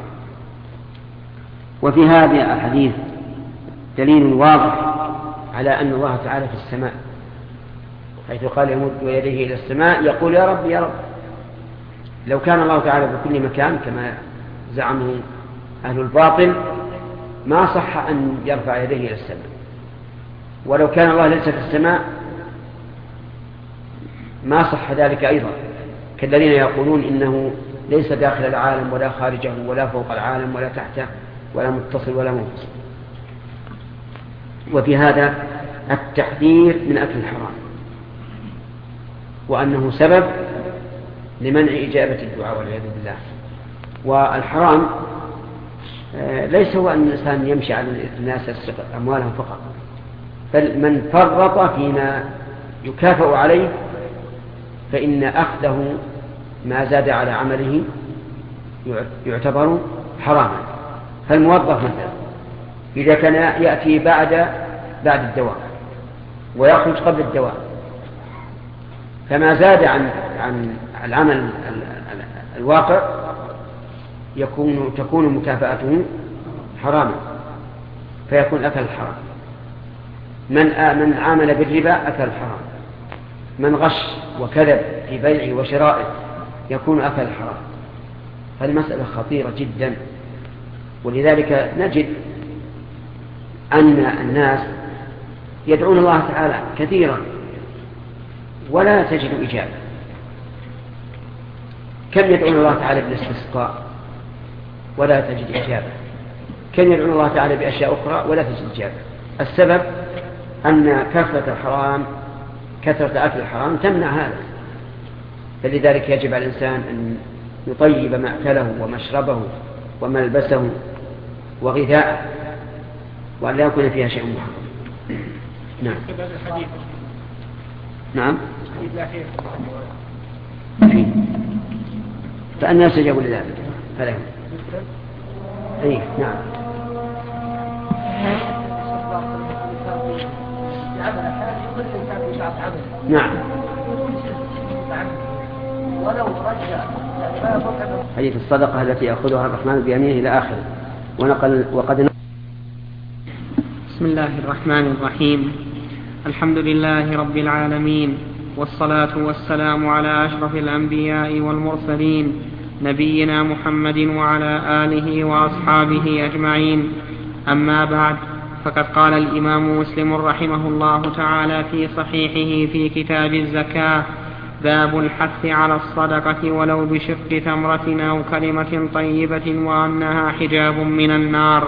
وفي هذه الحديث دليل واضح على أن الله تعالى في السماء، حيث قال يمد يديه إلى السماء يقول يا رب يا رب. لو كان الله تعالى بكل مكان كما زعمه أهل الباطل ما صح أن يرفع يديه إلى السماء، ولو كان الله ليس في السماء ما صح ذلك أيضا، كالذين يقولون إنه ليس داخل العالم ولا خارجه ولا فوق العالم ولا تحته ولا متصل ولا منفصل. وفي هذا التحذير من أكل الحرام، وأنه سبب لمنع إجابة الدعاء والعياذ بالله. والحرام ليس هو أن الإنسان يمشي على الناس يسرق أموالهم فقط، بل من فرط فيما يكافئ عليه فإن أخذه ما زاد على عمله يعتبر حراما. فالموظف مثلا إذا كان يأتي بعد بعد الدواء ويخرج قبل الدواء، فما زاد عن عن العمل الواقع يكون تكون مكافأته حراما، فيكون أكل الحرام. من من عامل بالربا أكل الحرام، من غش وكذب في بيعه وشرائه يكون أكل الحرام. فالمسألة خطيرة جدا، ولذلك نجد أن الناس يدعون الله تعالى كثيرا ولا تجد إجابة، كم يدعون الله تعالى بالاستسقاء ولا تجد إجابة، كم يدعون الله تعالى بأشياء أخرى ولا تجد إجابة. السبب أن كثرة الحرام كثرة أكل الحرام تمنع هذا، فلذلك يجب على الإنسان أن يطيب مأكله ومشربه وملبسه وغذاءه وأن لا يكون فيها شيء محرم. نعم. نعم. فأنا سجبوا لذلك فلهم. أي نعم. نعم. ولو رجع حديث الصدقة التي يأخذها الرحمن بيمينه إلى آخره. ونقل وقد بسم الله الرحمن الرحيم. الحمد لله رب العالمين، والصلاة والسلام على أشرف الأنبياء والمرسلين نبينا محمد وعلى آله وأصحابه أجمعين. أما بعد، فقد قال الإمام مسلم رحمه الله تعالى في صحيحه في كتاب الزكاة: باب الحث على الصدقة ولو بشق تمرة أو كلمة طيبة وأنها حجاب من النار.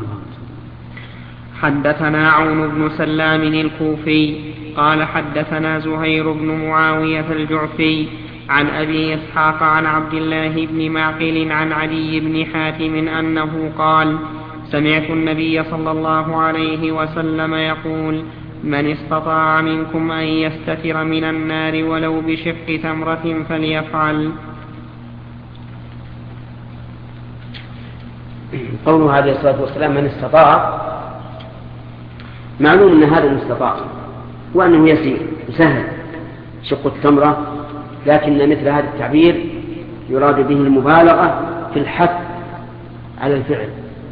حدثنا عون بن سلام الكوفي قال حدثنا زهير بن معاوية الجعفي عن أبي إسحاق عن عبد الله بن معقل عن علي بن حاتم أنه قال: سمعت النبي صلى الله عليه وسلم يقول: من استطاع منكم أن يستتر من النار ولو بشق تمرة فليفعل. قوله عليه الصلاة والسلام من استطاع، معلوم أن هذا المستطاع وأنه يسير سهل شق التمرة، لكن مثل هذا التعبير يراد به المبالغة في الحث على الفعل،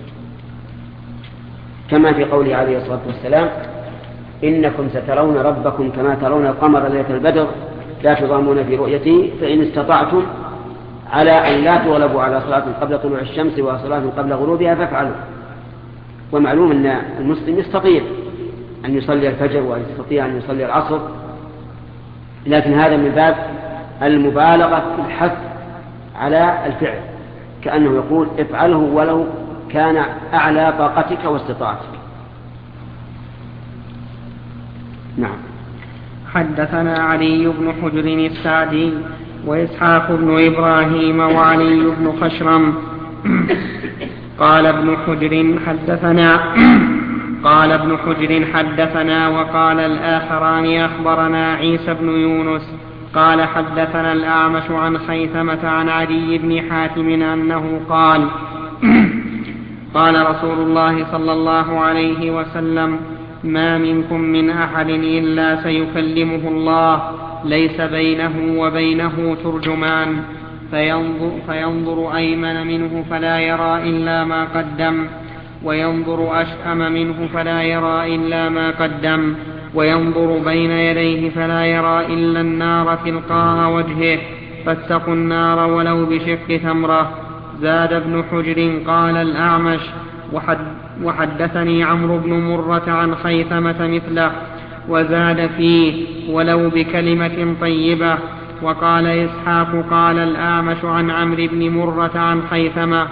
كما في قوله عليه الصلاة والسلام: إنكم سترون ربكم كما ترون القمر ليلة البدر لا تضامون في رؤيته فإن استطعتم على أن لا تغلبوا على صلاة قبل طلوع الشمس وصلاة قبل غروبها فافعلوا. ومعلوم أن المسلم يستطيع أن يصلي الفجر ويستطيع أن يصلي العصر، لكن هذا من باب المبالغة في الحث على الفعل، كأنه يقول افعله ولو كان أعلى طاقتك واستطاعتك. نعم. حدثنا علي بن حجر السعدي وإسحاق بن إبراهيم وعلي بن خشرم قال ابن حجر حدثنا قال ابن حجر حدثنا وقال الآخران أخبرنا عيسى بن يونس قال حدثنا الأعمش عن خيثمة عن علي بن حاتم أنه قال: قال رسول الله صلى الله عليه وسلم: ما منكم من أحد إلا سيكلمه الله ليس بينه وبينه ترجمان، فينظر, فينظر أيمن منه فلا يرى إلا ما قدم، وينظر أشأم منه فلا يرى إلا ما قدم، وينظر بين يديه فلا يرى إلا النار تلقاء وجهه، فاتقوا النار ولو بشق تمرة. زاد ابن حجر قال الأعمش: وحد وحدثني عمرو بن مرة عن خيثمة مثله، وزاد فيه ولو بكلمة طيبة. وقال إسحاق قال الأعمش عن عمرو بن مرة عن خيثمة.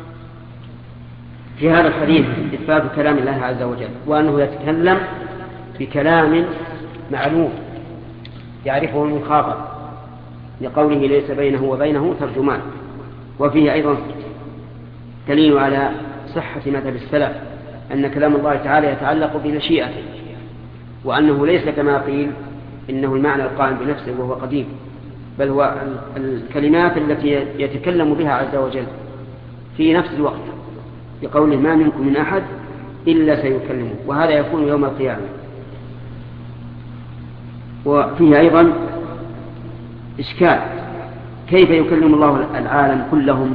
في هذا الحديث إثبات كلام الله عز وجل، وأنه يتكلم بكلام معلوم يعرفه المخاطب، لقوله ليس بينه وبينه ترجمان. وفيه أيضا دليل على صحة مذهب السلف أن كلام الله تعالى يتعلق بمشيئته، وأنه ليس كما قيل إنه المعنى القائم بنفسه وهو قديم، بل هو الكلمات التي يتكلم بها عز وجل في نفس الوقت، بقوله ما منكم من أحد إلا سيكلمه، وهذا يكون يوم القيامة. وفيه أيضا إشكال: كيف يكلم الله العالم كلهم؟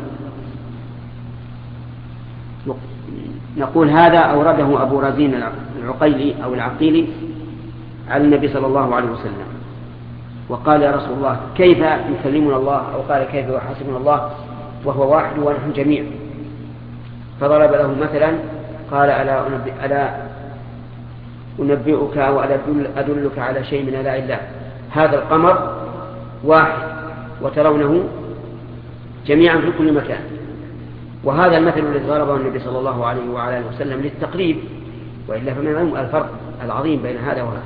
نقول هذا أورده أبو رزين العقيلي أو العقيلي على النبي صلى الله عليه وسلم، وقال: يا رسول الله كيف يكلمنا الله؟ أو قال: كيف يحاسبنا الله وهو واحد ونحن جميع؟ فضرب له مثلا قال: ألا أنبئ ألا أنبئك أو أدلك على شيء من آلاء الله؟ هذا القمر واحد وترونه جميعا في كل مكان. وهذا المثل الذي ضربه النبي صلى الله عليه وعلى اله وسلم للتقريب، وإلا فمن الفرق العظيم بين هذا وهذا.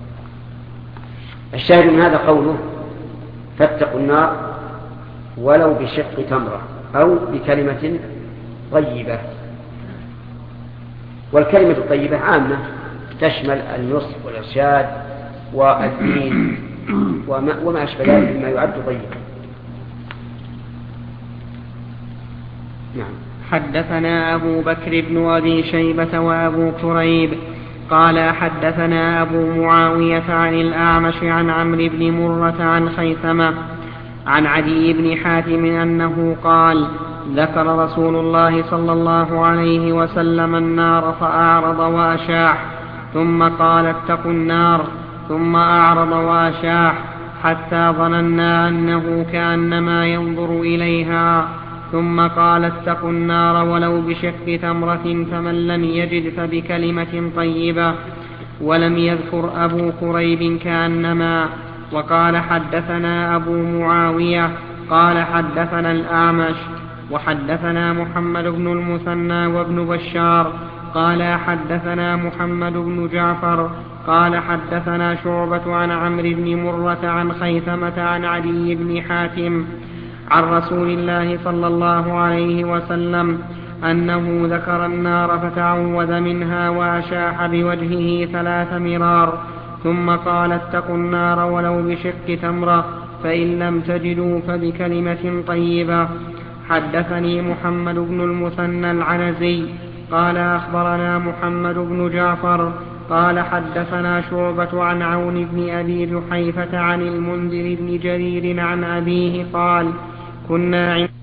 الشاهد من هذا قوله فاتقوا النار ولو بشق تمرة أو بكلمة طيبة. والكلمة الطيبة عامة تشمل النصح والإرشاد والدين وما, وما أشبه ذلك مما يعد طيبا. نعم. حدثنا أبو بكر بن أبي شيبة وأبو كريب قال حدثنا أبو معاوية عن الأعمش عن عمرو بن مرة عن خيثمة عن عدي بن حاتم أنه قال ذكر رسول الله صلى الله عليه وسلم النار فأعرض وأشاح ثم قال اتقوا النار ثم أعرض وأشاح حتى ظننا أنه كأنما ينظر إليها ثم قال اتقوا النار ولو بشق تمرة فمن لم يجد فبكلمة طيبة. ولم يذكر أبو كريب كأنما. وقال حدثنا أبو معاوية قال حدثنا الأعمش وحدثنا محمد بن المثنى وابن بشار قال حدثنا محمد بن جعفر قال حدثنا شعبة عن عمرو بن مرة عن خيثمة عن عدي بن حاتم عن رسول الله صلى الله عليه وسلم أنه ذكر النار فتعوذ منها وأشاح بوجهه ثلاث مرار ثم قال اتقوا النار ولو بشق تمرة فإن لم تجدوا فبكلمة طيبة. حدثني محمد بن المثنى العنزي قال أخبرنا محمد بن جعفر قال حدثنا شعبة عن عون بن أبي جحيفة عن المنذر بن جرير عن أبيه قال كنا عند